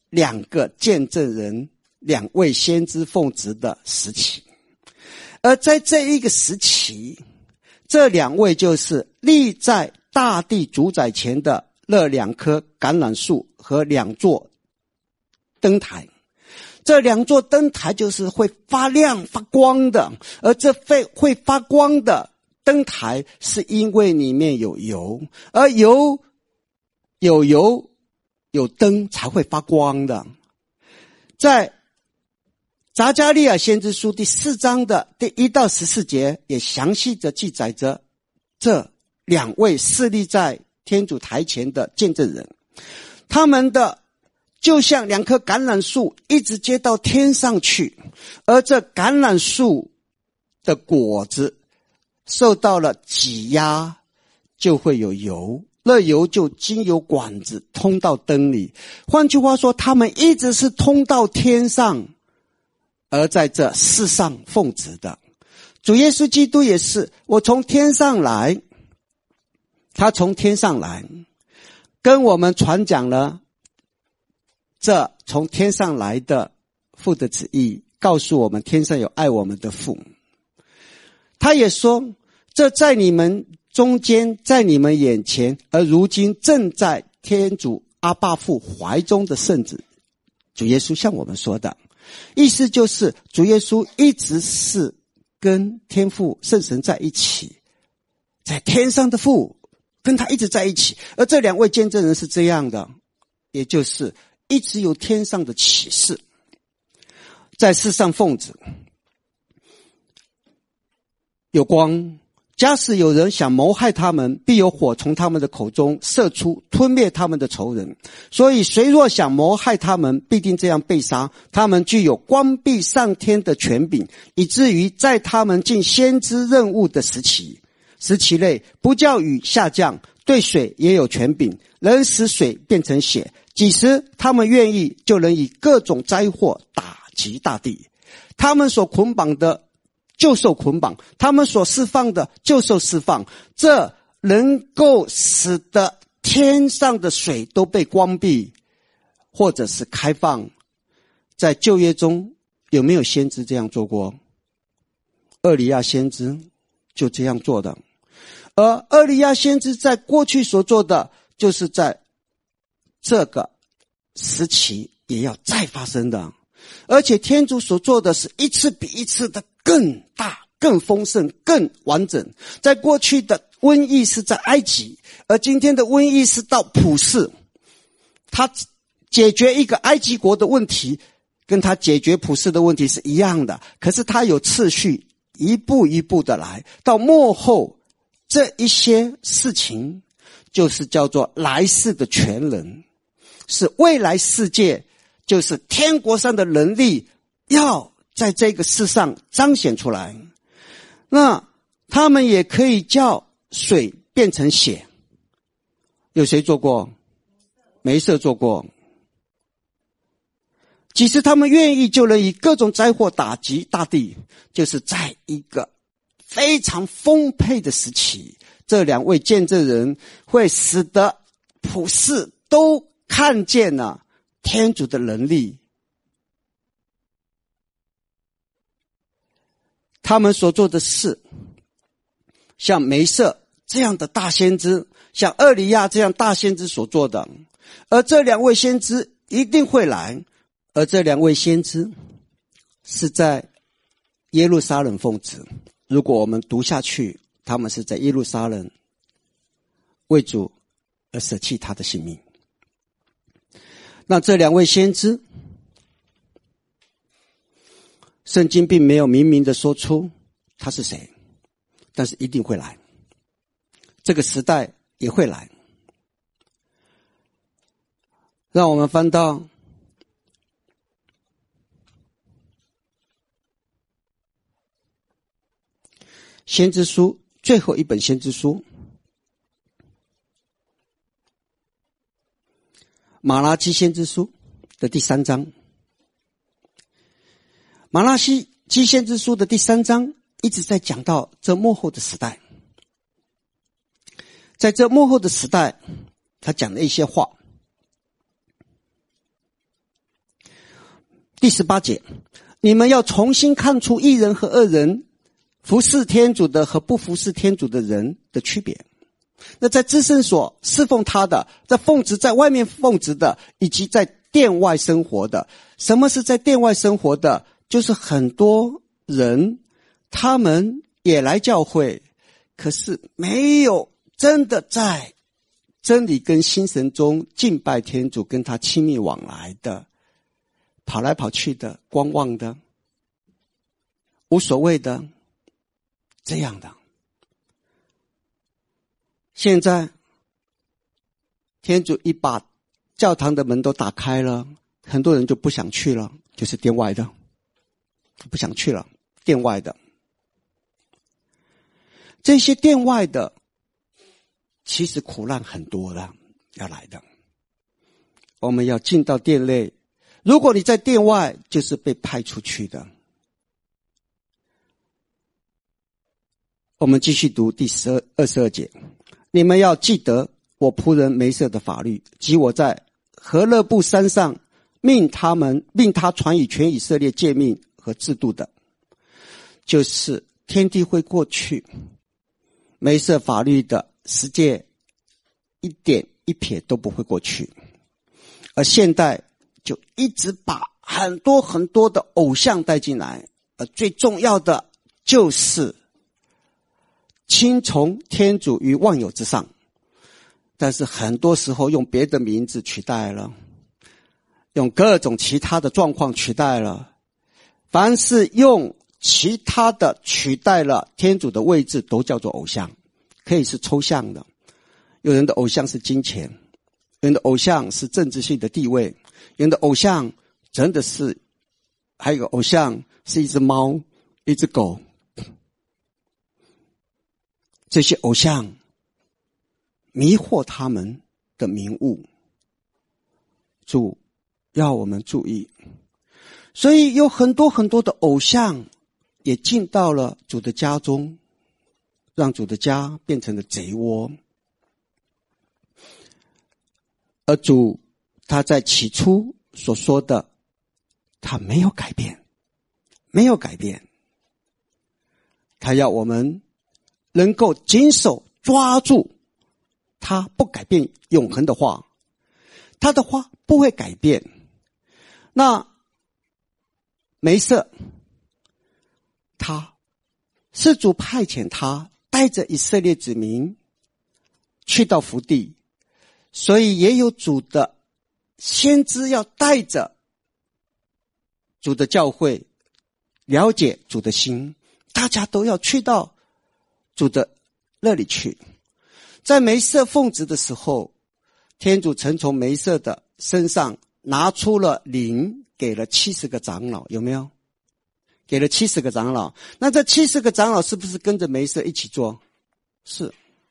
2个见证人、2位先知奉职的时期。而在这一个时期，这2位就是立在大地主宰前的那2棵橄榄树和2座灯台。这2座灯台就是会发亮发光的，而这会发光的灯台是因为里面有油，而有油有灯才会发光的。在匝加利亚先知书第4章的第1到14节也详细的记载着这2位侍立在天主台前的见证人，他们的就像2棵橄榄树一直接到天上去，而这橄榄树的果子受到了挤压，就会有油，那油就经由管子通到灯里。换句话说，他们一直是通到天上，而在这世上奉职的。主耶稣基督也是，我从天上来，他从天上来跟我们传讲了这从天上来的父的旨意，告诉我们天上有爱我们的父。他也说，这在你们中间，在你们眼前，而如今正在天主阿爸父怀中的圣子。主耶稣向我们说的意思就是，主耶稣一直是跟天父圣神在一起，在天上的父跟他一直在一起。而这2位见证人是这样的，也就是一直有天上的启示，在世上奉旨有光，假使有人想谋害他们，必有火从他们的口中射出，吞灭他们的仇人。所以谁若想谋害他们，必定这样被杀。他们具有关闭上天的权柄，以至于在他们尽先知任务的时期内，不叫雨下降，对水也有权柄，能使水变成血。几时他们愿意，就能以各种灾祸打击大地。他们所捆绑的就受捆绑，他们所释放的就受释放。这能够使得天上的水都被关闭，或者是开放。在旧约中有没有先知这样做过？厄里亚先知就这样做的。而厄里亚先知在过去所做的，就是在这个时期也要再发生的。而且天主所做的是一次比一次的更大、更丰盛、更完整。在过去的瘟疫是在埃及，而今天的瘟疫是到普世。他解决一个埃及国的问题，跟他解决普世的问题是一样的，可是他有次序，一步一步的来。到末后这一些事情，就是叫做来世的全能，是未来世界，就是天国上的能力要在这个世上彰显出来。那他们也可以叫水变成血，有谁做过？梅瑟做过。即使他们愿意，就能以各种灾祸打击大地。就是在一个非常丰沛的时期，这两位见证人会使得普世都看见了天主的能力。他们所做的事，像梅瑟这样的大先知，像厄里亚这样大先知所做的，而这两位先知一定会来。而这两位先知是在耶路撒冷奉旨。如果我们读下去，他们是在耶路撒冷为主而舍弃他的性命。那这两位先知，圣经并没有明明的说出他是谁，但是一定会来，这个时代也会来。让我们翻到先知书最后一本先知书，马拉基先知书的第3章。马拉基先知书的第3章一直在讲到这末后的时代。在这末后的时代，他讲了一些话。第18节，你们要重新看出义人和恶人，服侍天主的和不服侍天主的人的区别。那在至圣所侍奉他的，在奉职在外面奉职的，以及在殿外生活的。什么是在殿外生活的？就是很多人他们也来教会，可是没有真的在真理跟心神中敬拜天主，跟他亲密往来的，跑来跑去的，观望的，无所谓的，这样的。现在天主一把教堂的门都打开了，很多人就不想去了，就是殿外的不想去了，殿外的。这些殿外的其实苦难很多的要来的，我们要进到殿内。如果你在殿外，就是被派出去的。我们继续读第22节，你们要记得我仆人梅瑟的法律，即我在何勒布山上命他传与全以色列诫命和制度的。就是天地会过去，梅瑟法律的实践一点一撇都不会过去，而现代就一直把很多很多的偶像带进来，而最重要的就是亲从天主于万有之上，但是很多时候用别的名字取代了。 用各种其他的状况取代了。凡是用其他的取代了天主的位置，都叫做偶像，可以是抽象的。有人的偶像是金钱，有人的偶像是政治性的地位，有人的偶像真的是，还有一个偶像是一只猫，一只狗。这些偶像迷惑他们的名物，主要我们注意。所以有很多很多的偶像也进到了主的家中，让主的家变成了贼窝。而主他在起初所说的，他没有改变，没有改变。他要我们能够紧守抓住他不改变永恒的话，他的话不会改变。那梅瑟，他是主派遣他带着以色列子民去到福地，所以也有主的先知要带着主的教会了解主的心，大家都要去到主的那里去。在梅瑟奉职的时候，天主曾从梅瑟的身上拿出了灵，给了70个长老，有没有？给了70个长老。那这70个长老是不是跟着梅瑟一起做？是。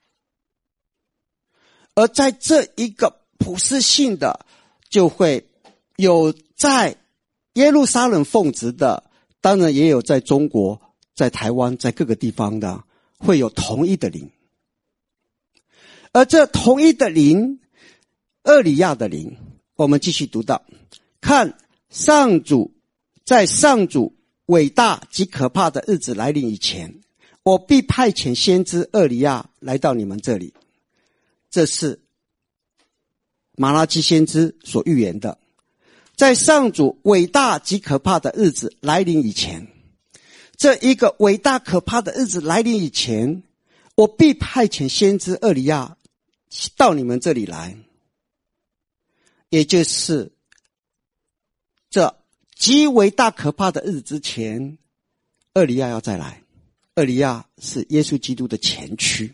而在这一个普世性的，就会有在耶路撒冷奉职的，当然也有在中国、在台湾、在各个地方的，会有同一的灵。而这同一的灵，厄里亚的灵，我们继续读到，看上主伟大及可怕的日子来临以前，我必派遣先知厄里亚来到你们这里。这是马拉基先知所预言的。在上主伟大及可怕的日子来临以前，这一个伟大可怕的日子来临以前，我必派遣先知厄里亚到你们这里来。也就是这极伟大可怕的日子之前，厄里亚要再来。厄里亚是耶稣基督的前驱。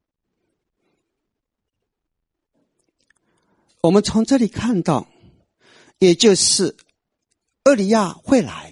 我们从这里看到，也就是厄里亚会来。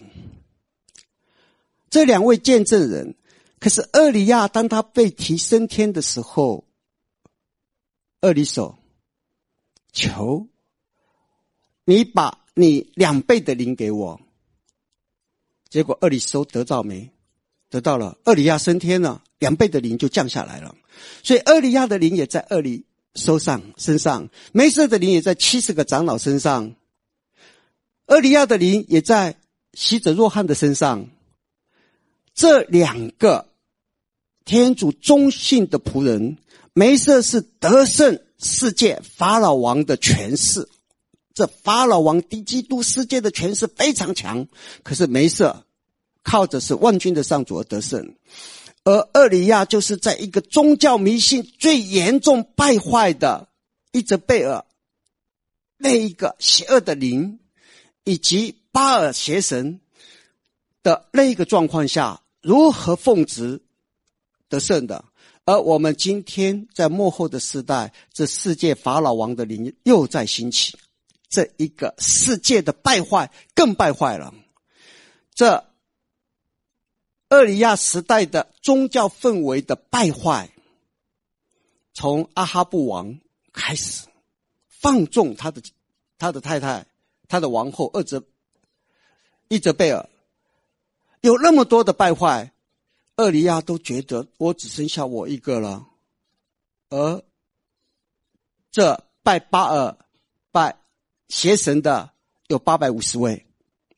这2位见证人，可是厄里亚当他被提升天的时候，厄里叟，求你把你2倍的灵给我。结果厄里叟得到没？得到了。厄里亚升天了，2倍的灵就降下来了。所以厄里亚的灵也在厄里叟身上，梅瑟的灵也在70个长老身上，厄里亚的灵也在洗者若翰的身上。这2个天主忠信的仆人，梅瑟是得胜世界法老王的权势，这法老王敌基督世界的权势非常强，可是梅瑟靠着是万军的上主而得胜。而厄里亚就是在一个宗教迷信最严重败坏的伊泽贝尔那一个邪恶的灵，以及巴尔邪神的那一个状况下，如何奉职得胜的。而我们今天在末后的时代，这世界法老王的灵又在兴起，这一个世界的败坏更败坏了。这厄里亚时代的宗教氛围的败坏，从阿哈布王开始放纵他的太太，他的王后伊泽贝尔，有那么多的败坏，厄里亚都觉得我只剩下我一个了。而这拜巴尔拜邪神的有850位，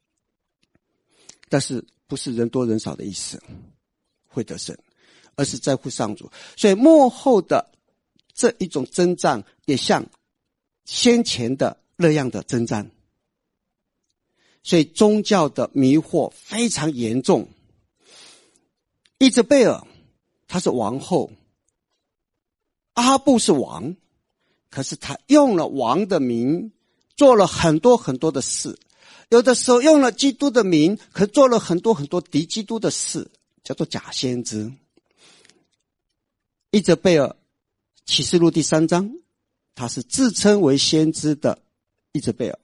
但是不是人多人少的意思会得胜，而是在乎上主。所以末后的这一种征战也像先前的那样的征战。所以宗教的迷惑非常严重。伊泽贝尔她是王后，阿哈布是王，可是他用了王的名做了很多很多的事，有的时候用了基督的名，可做了很多很多敌基督的事，叫做假先知。伊泽贝尔启示录第3章，他是自称为先知的伊泽贝尔。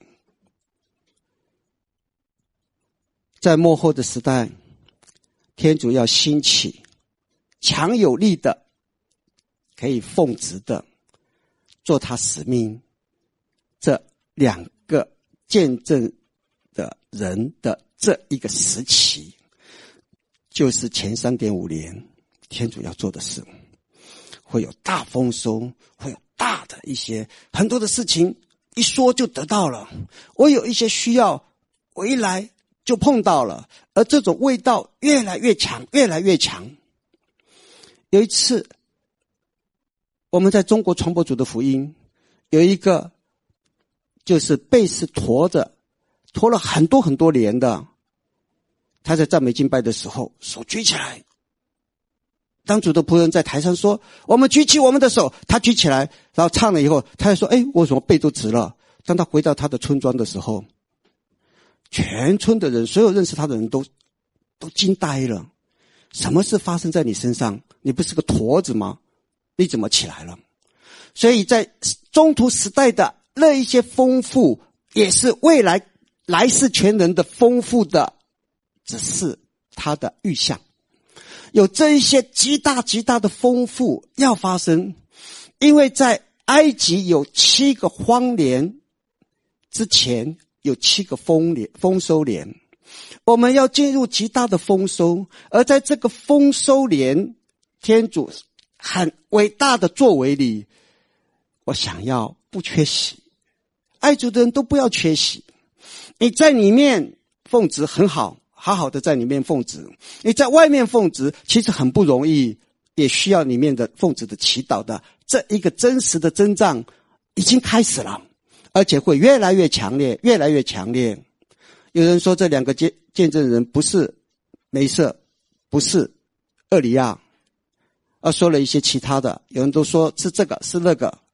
在末后的时代，天主要兴起强有力的可以奉职的做他使命这2个见证的人的这一个时期，就是前3.5年天主要做的事，会有大丰收，会有大的一些很多的事情一说就得到了。我有一些需要，我一来就碰到了，而这种味道越来越强，越来越强。有一次我们在中国传播主的福音，有一个就是背是驼了很多很多年的，他在赞美敬拜的时候手举起来，当主的仆人在台上说我们举起我们的手，他举起来，然后唱了以后，他就说为什么背都直了。当他回到他的村庄的时候，全村的人，所有认识他的人都惊呆了。什么事发生在你身上？你不是个驼子吗？你怎么起来了？所以在中途时代的那一些丰富，也是未来来世全人的丰富的，只是他的预象。有这一些极大极大的丰富要发生，因为在埃及有7个荒年之前有7个丰收年，我们要进入极大的丰收，而在这个丰收年，天主很伟大的作为里，我想要不缺席，爱主的人都不要缺席。你在里面奉职很好，好好的在里面奉职，你在外面奉职其实很不容易，也需要里面的奉职的祈祷的这一个真实的征战已经开始了，而且会越来越强烈，越来越强烈。有人说这2个见证人不是梅瑟，不是厄里亚，而说了一些其他的，有人都说是这个是那个，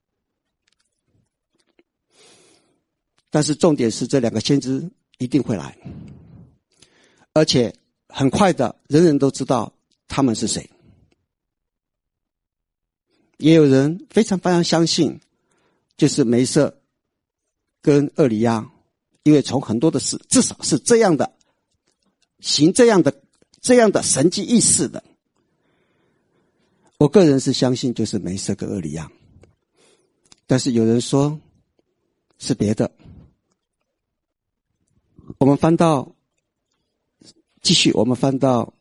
但是重点是这2个先知一定会来，而且很快的人人都知道他们是谁。也有人非常非常相信就是梅瑟跟厄里亚，因为从很多的事，至少是这样的行这样的神迹异事的。我个人是相信就是梅瑟跟厄里亚，但是有人说是别的。我们翻到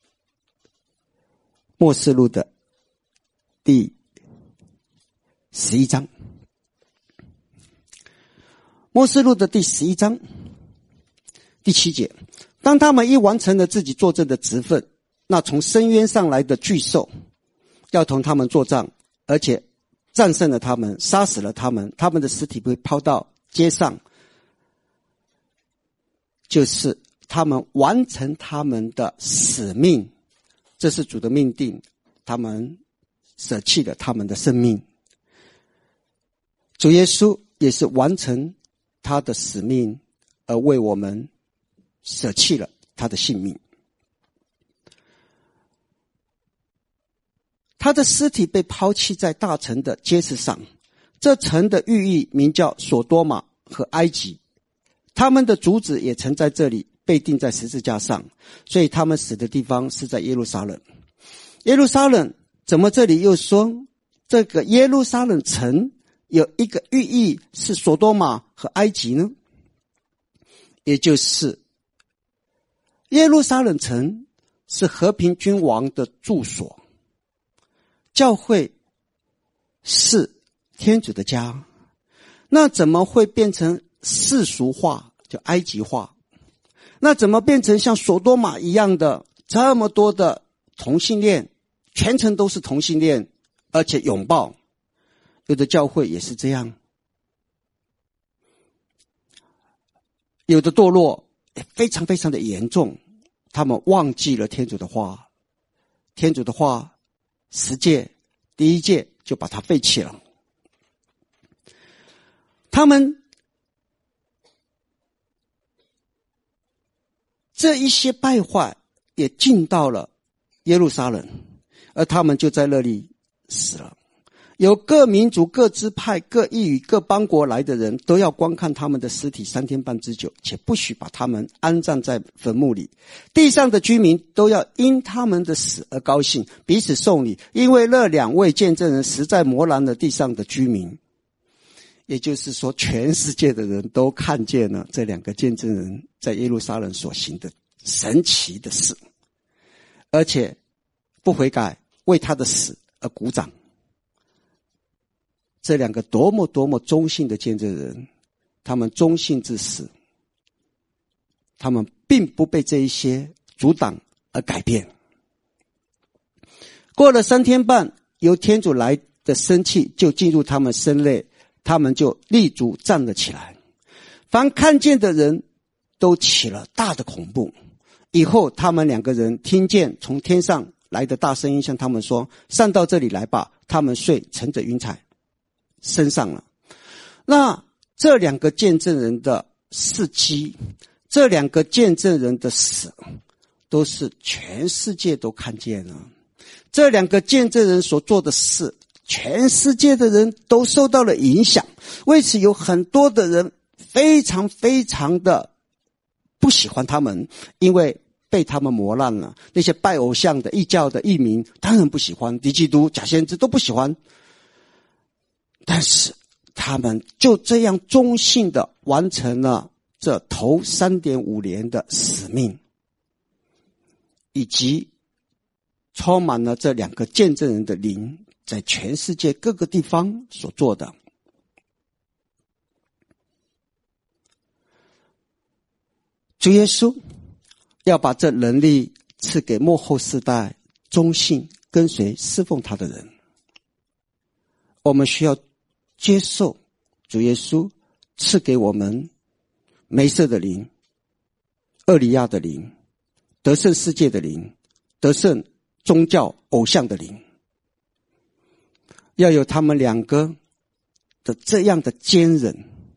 默示录的第11章。默示录的第11章第7节，当他们一完成了自己作证的职分，那从深渊上来的巨兽要同他们作战，而且战胜了他们，杀死了他们，他们的尸体被抛到街上，就是他们完成他们的使命，这是主的命定，他们舍弃了他们的生命。主耶稣也是完成他的使命，而为我们舍弃了他的性命。他的尸体被抛弃在大城的街市上，这城的寓意名叫索多玛和埃及，他们的主子也曾在这里被钉在十字架上，所以他们死的地方是在耶路撒冷。耶路撒冷怎么这里又说这个耶路撒冷城有一个寓意是索多玛和埃及呢？也就是耶路撒冷城是和平君王的住所，教会是天主的家，那怎么会变成世俗化，就埃及化？那怎么变成像索多玛一样的这么多的同性恋，全程都是同性恋，而且拥抱？有的教会也是这样，有的堕落也非常非常的严重，他们忘记了天主的话，天主的话10诫第1诫就把它废弃了。他们这一些败坏也进到了耶路撒冷，而他们就在那里死了。有各民族、各支派、各异语、各邦国来的人，都要观看他们的尸体3天半之久，且不许把他们安葬在坟墓里。地上的居民都要因他们的死而高兴，彼此送礼，因为那2位见证人实在磨难了地上的居民。也就是说，全世界的人都看见了这2个见证人在耶路撒冷所行的神奇的事，而且不悔改，为他的死而鼓掌。这2个多么忠信的见证人，他们忠信至死，他们并不被这一些阻挡而改变。过了3天半，由天主来的生气就进入他们身内，他们就立足站了起来。凡看见的人都起了大的恐怖。以后他们2个人听见从天上来的大声音向他们说，上到这里来吧。他们遂乘着云彩升上了。那这2个见证人的事迹，这2个见证人的死，都是全世界都看见了。这2个见证人所做的事，全世界的人都受到了影响。为此有很多的人非常的不喜欢他们，因为被他们磨难了。那些拜偶像的、异教的、异民当然不喜欢，敌基督、假先知都不喜欢。但是他们就这样忠信的完成了这头3.5年的使命，以及充满了这2个见证人的灵在全世界各个地方所做的。主耶稣要把这能力赐给末后世代忠信跟随侍奉他的人。我们需要接受主耶稣赐给我们梅瑟的灵、厄里亚的灵、得胜世界的灵、得胜宗教偶像的灵，要有他们2个的这样的坚韧。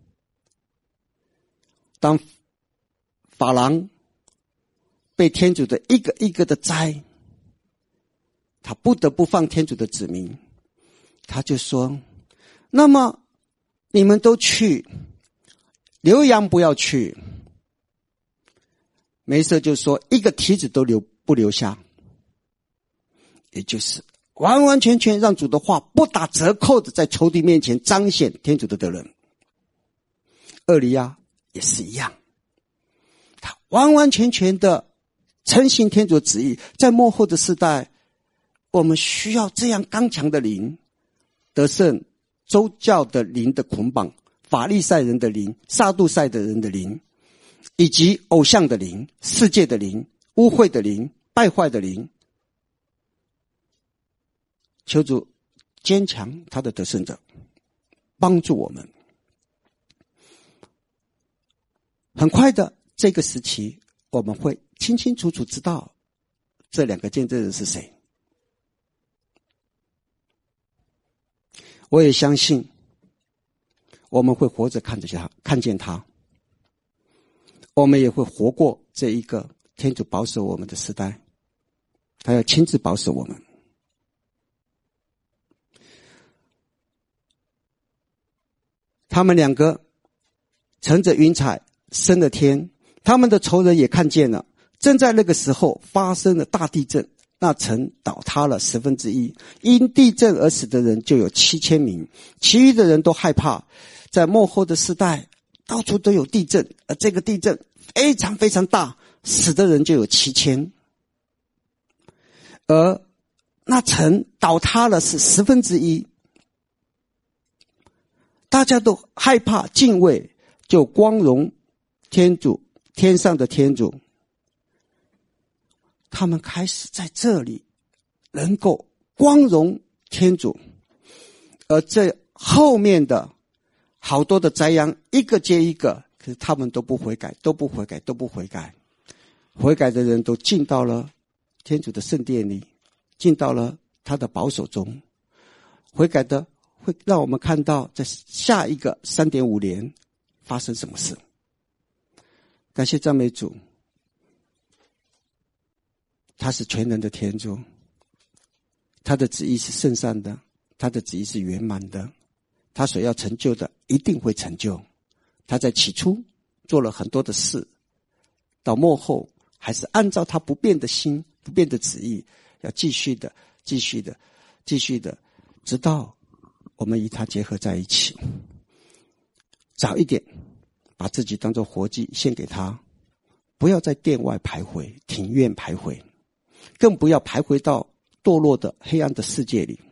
当法郎被天主的一个一个的摘，他不得不放天主的子民，他就说，那么你们都去，留羊不要去。梅瑟就说，一个蹄子都不留下，也就是完完全全让主的话不打折扣的在仇敌面前彰显天主的德能。厄里亚也是一样，他完完全全的承行天主的旨意。在末后的世代，我们需要这样刚强的灵，得胜宗教的灵的捆绑，法利赛人的灵、撒杜塞的人的灵，以及偶像的灵、世界的灵、污秽的灵、败坏的灵。求主坚强他的得胜者，帮助我们。很快的这个时期，我们会清清楚楚知道这2个见证人是谁。我也相信我们会活着看见他，我们也会活过这一个天主保守我们的时代，他要亲自保守我们。他们2个乘着云彩升了天，他们的仇人也看见了。正在那个时候发生了大地震，那城倒塌了1/10，因地震而死的人就有7000名，其余的人都害怕。在末后的世代，到处都有地震，而这个地震非常非常大，死的人就有7000。而那城倒塌了是1/10，大家都害怕敬畏，就光荣天主，天上的天主。他们开始在这里能够光荣天主，而这后面的好多的灾殃一个接一个，可是他们都不悔改，都不悔改，都不悔改。悔改的人都进到了天主的圣殿里，进到了他的保守中。悔改的会让我们看到在下一个3.5年发生什么事。感谢赞美主， 他是全能的天主，他的旨意是圣善的，他的旨意是圆满的，他所要成就的一定会成就。他在起初做了很多的事，到末后还是按照他不变的心、不变的旨意，要继续的，直到我们与他结合在一起。早一点把自己当作活祭献给他，不要在殿外徘徊、庭院徘徊，更不要徘徊到堕落的黑暗的世界里。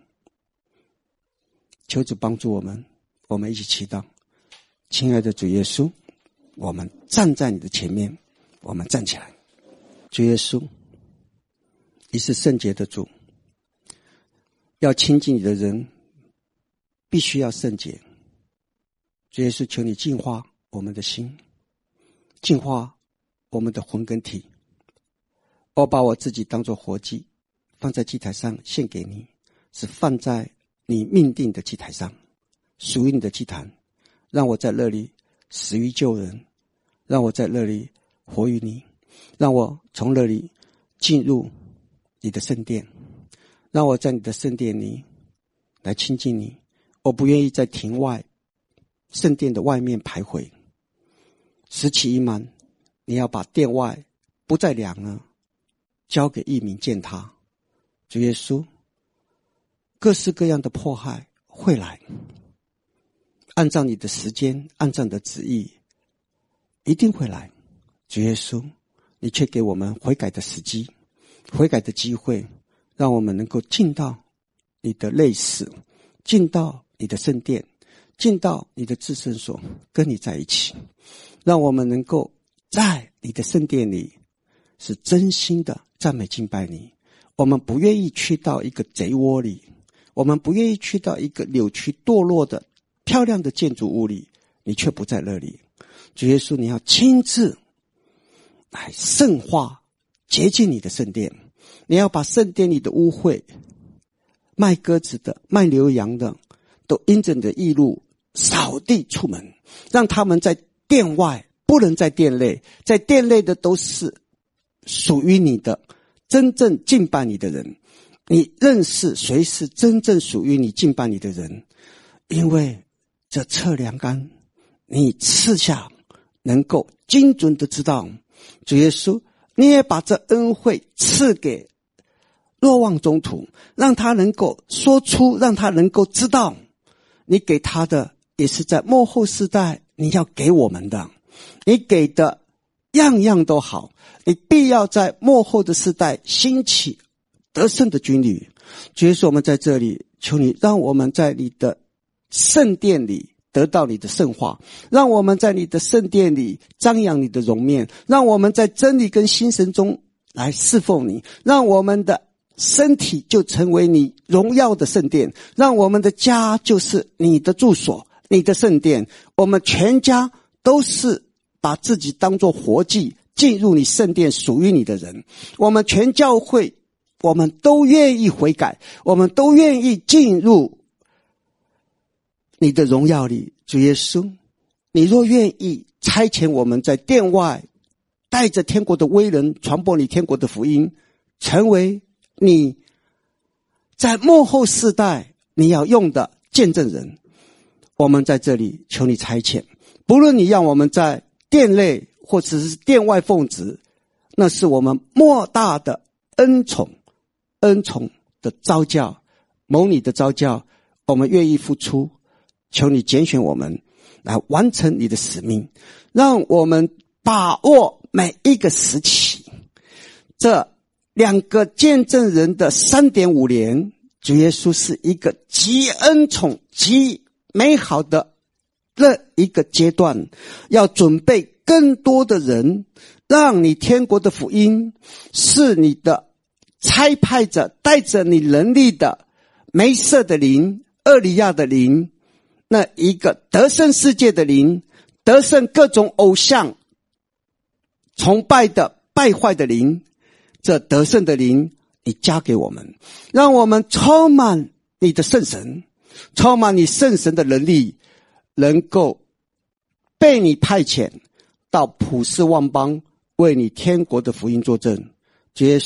求主帮助我们，我们一起祈祷。亲爱的主耶稣，我们站在你的前面，我们站起来。主耶稣，你是圣洁的主，要亲近你的人必须要圣洁。主耶稣，求你净化我们的心，净化我们的魂跟体。我把我自己当作活祭，放在祭台上献给你，是放在你命定的祭台上，属于你的祭坛。让我在那里死于救人，让我在那里活于你，让我从那里进入你的圣殿，让我在你的圣殿里来亲近你。我不愿意在庭外圣殿的外面徘徊。时期已满，你要把殿外不再量了，交给异民践踏。主耶稣，各式各样的迫害会来，按照你的时间，按照你的旨意，一定会来。主耶稣，你却给我们悔改的时机，悔改的机会，让我们能够进到你的内室，进到你的圣殿，进到你的至圣所，跟你在一起。让我们能够在你的圣殿里是真心的赞美敬拜你。我们不愿意去到一个贼窝里，我们不愿意去到一个扭曲堕落的漂亮的建筑物里，你却不在那里。主耶稣，你要亲自来圣化洁净你的圣殿，你要把圣殿里的污秽，卖鸽子的、卖牛羊的，都因着你的义路扫地出门，让他们在殿外不能在殿内，在殿内的都是属于你的真正敬拜你的人。你认识谁是真正属于你敬拜你的人，因为这测量杆你赐下能够精准的知道。主耶稣，你也把这恩惠赐给若望宗徒，让他能够说出，让他能够知道你给他的也是在末后世代你要给我们的，你给的样样都好，你必要在末后的世代兴起得胜的军旅。主耶稣，我们在这里求你，让我们在你的圣殿里得到你的圣化，让我们在你的圣殿里张扬你的容面，让我们在真理跟心神中来侍奉你，让我们的身体就成为你荣耀的圣殿，让我们的家就是你的住所，你的圣殿。我们全家都是把自己当作活祭进入你圣殿属于你的人。我们全教会，我们都愿意悔改，我们都愿意进入你的荣耀里。主耶稣，你若愿意差遣我们在殿外带着天国的威能传播你天国的福音，成为你在末后世代你要用的见证人，我们在这里求你差遣。不论你让我们在殿内或者是殿外奉职，那是我们莫大的恩宠的召教，蒙你的召教，我们愿意付出。求你拣选我们来完成你的使命，让我们把握每一个时期。这2个见证人的 3.5 年，主耶稣是一个极恩宠极美好的那一个阶段，要准备更多的人，让你天国的福音是你的差派着带着你能力的梅瑟的灵、厄里亚的灵，那一个得胜世界的灵，得胜各种偶像崇拜的败坏的灵，这得胜的灵你加给我们，让我们充满你的圣神，充满你圣神的能力，能够被你派遣到普世万邦，为你天国的福音作证。主耶稣，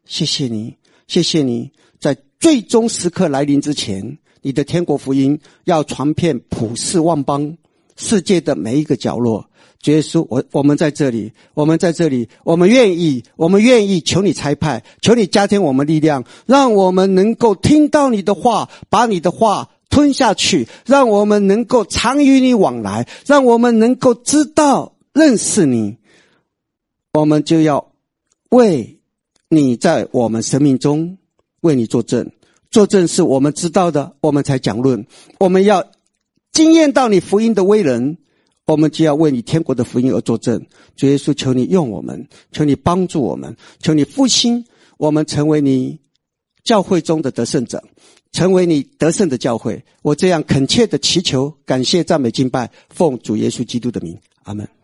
谢谢你，谢谢你，在最终时刻来临之前，你的天国福音要传遍普世万邦，世界的每一个角落。主耶稣，我们在这里，我们在这里，我们愿意求你差派，求你加添我们力量，让我们能够听到你的话，把你的话吞下去，让我们能够常与你往来，让我们能够知道认识你。我们就要为你在我们生命中为你作证，作证是我们知道的，我们才讲论。我们要经验到你福音的为人，我们就要为你天国的福音而作证。主耶稣，求你用我们，求你帮助我们，求你复兴我们，成为你教会中的得胜者，成为你得胜的教会。我这样恳切的祈求，感谢赞美敬拜，奉主耶稣基督的名，阿们。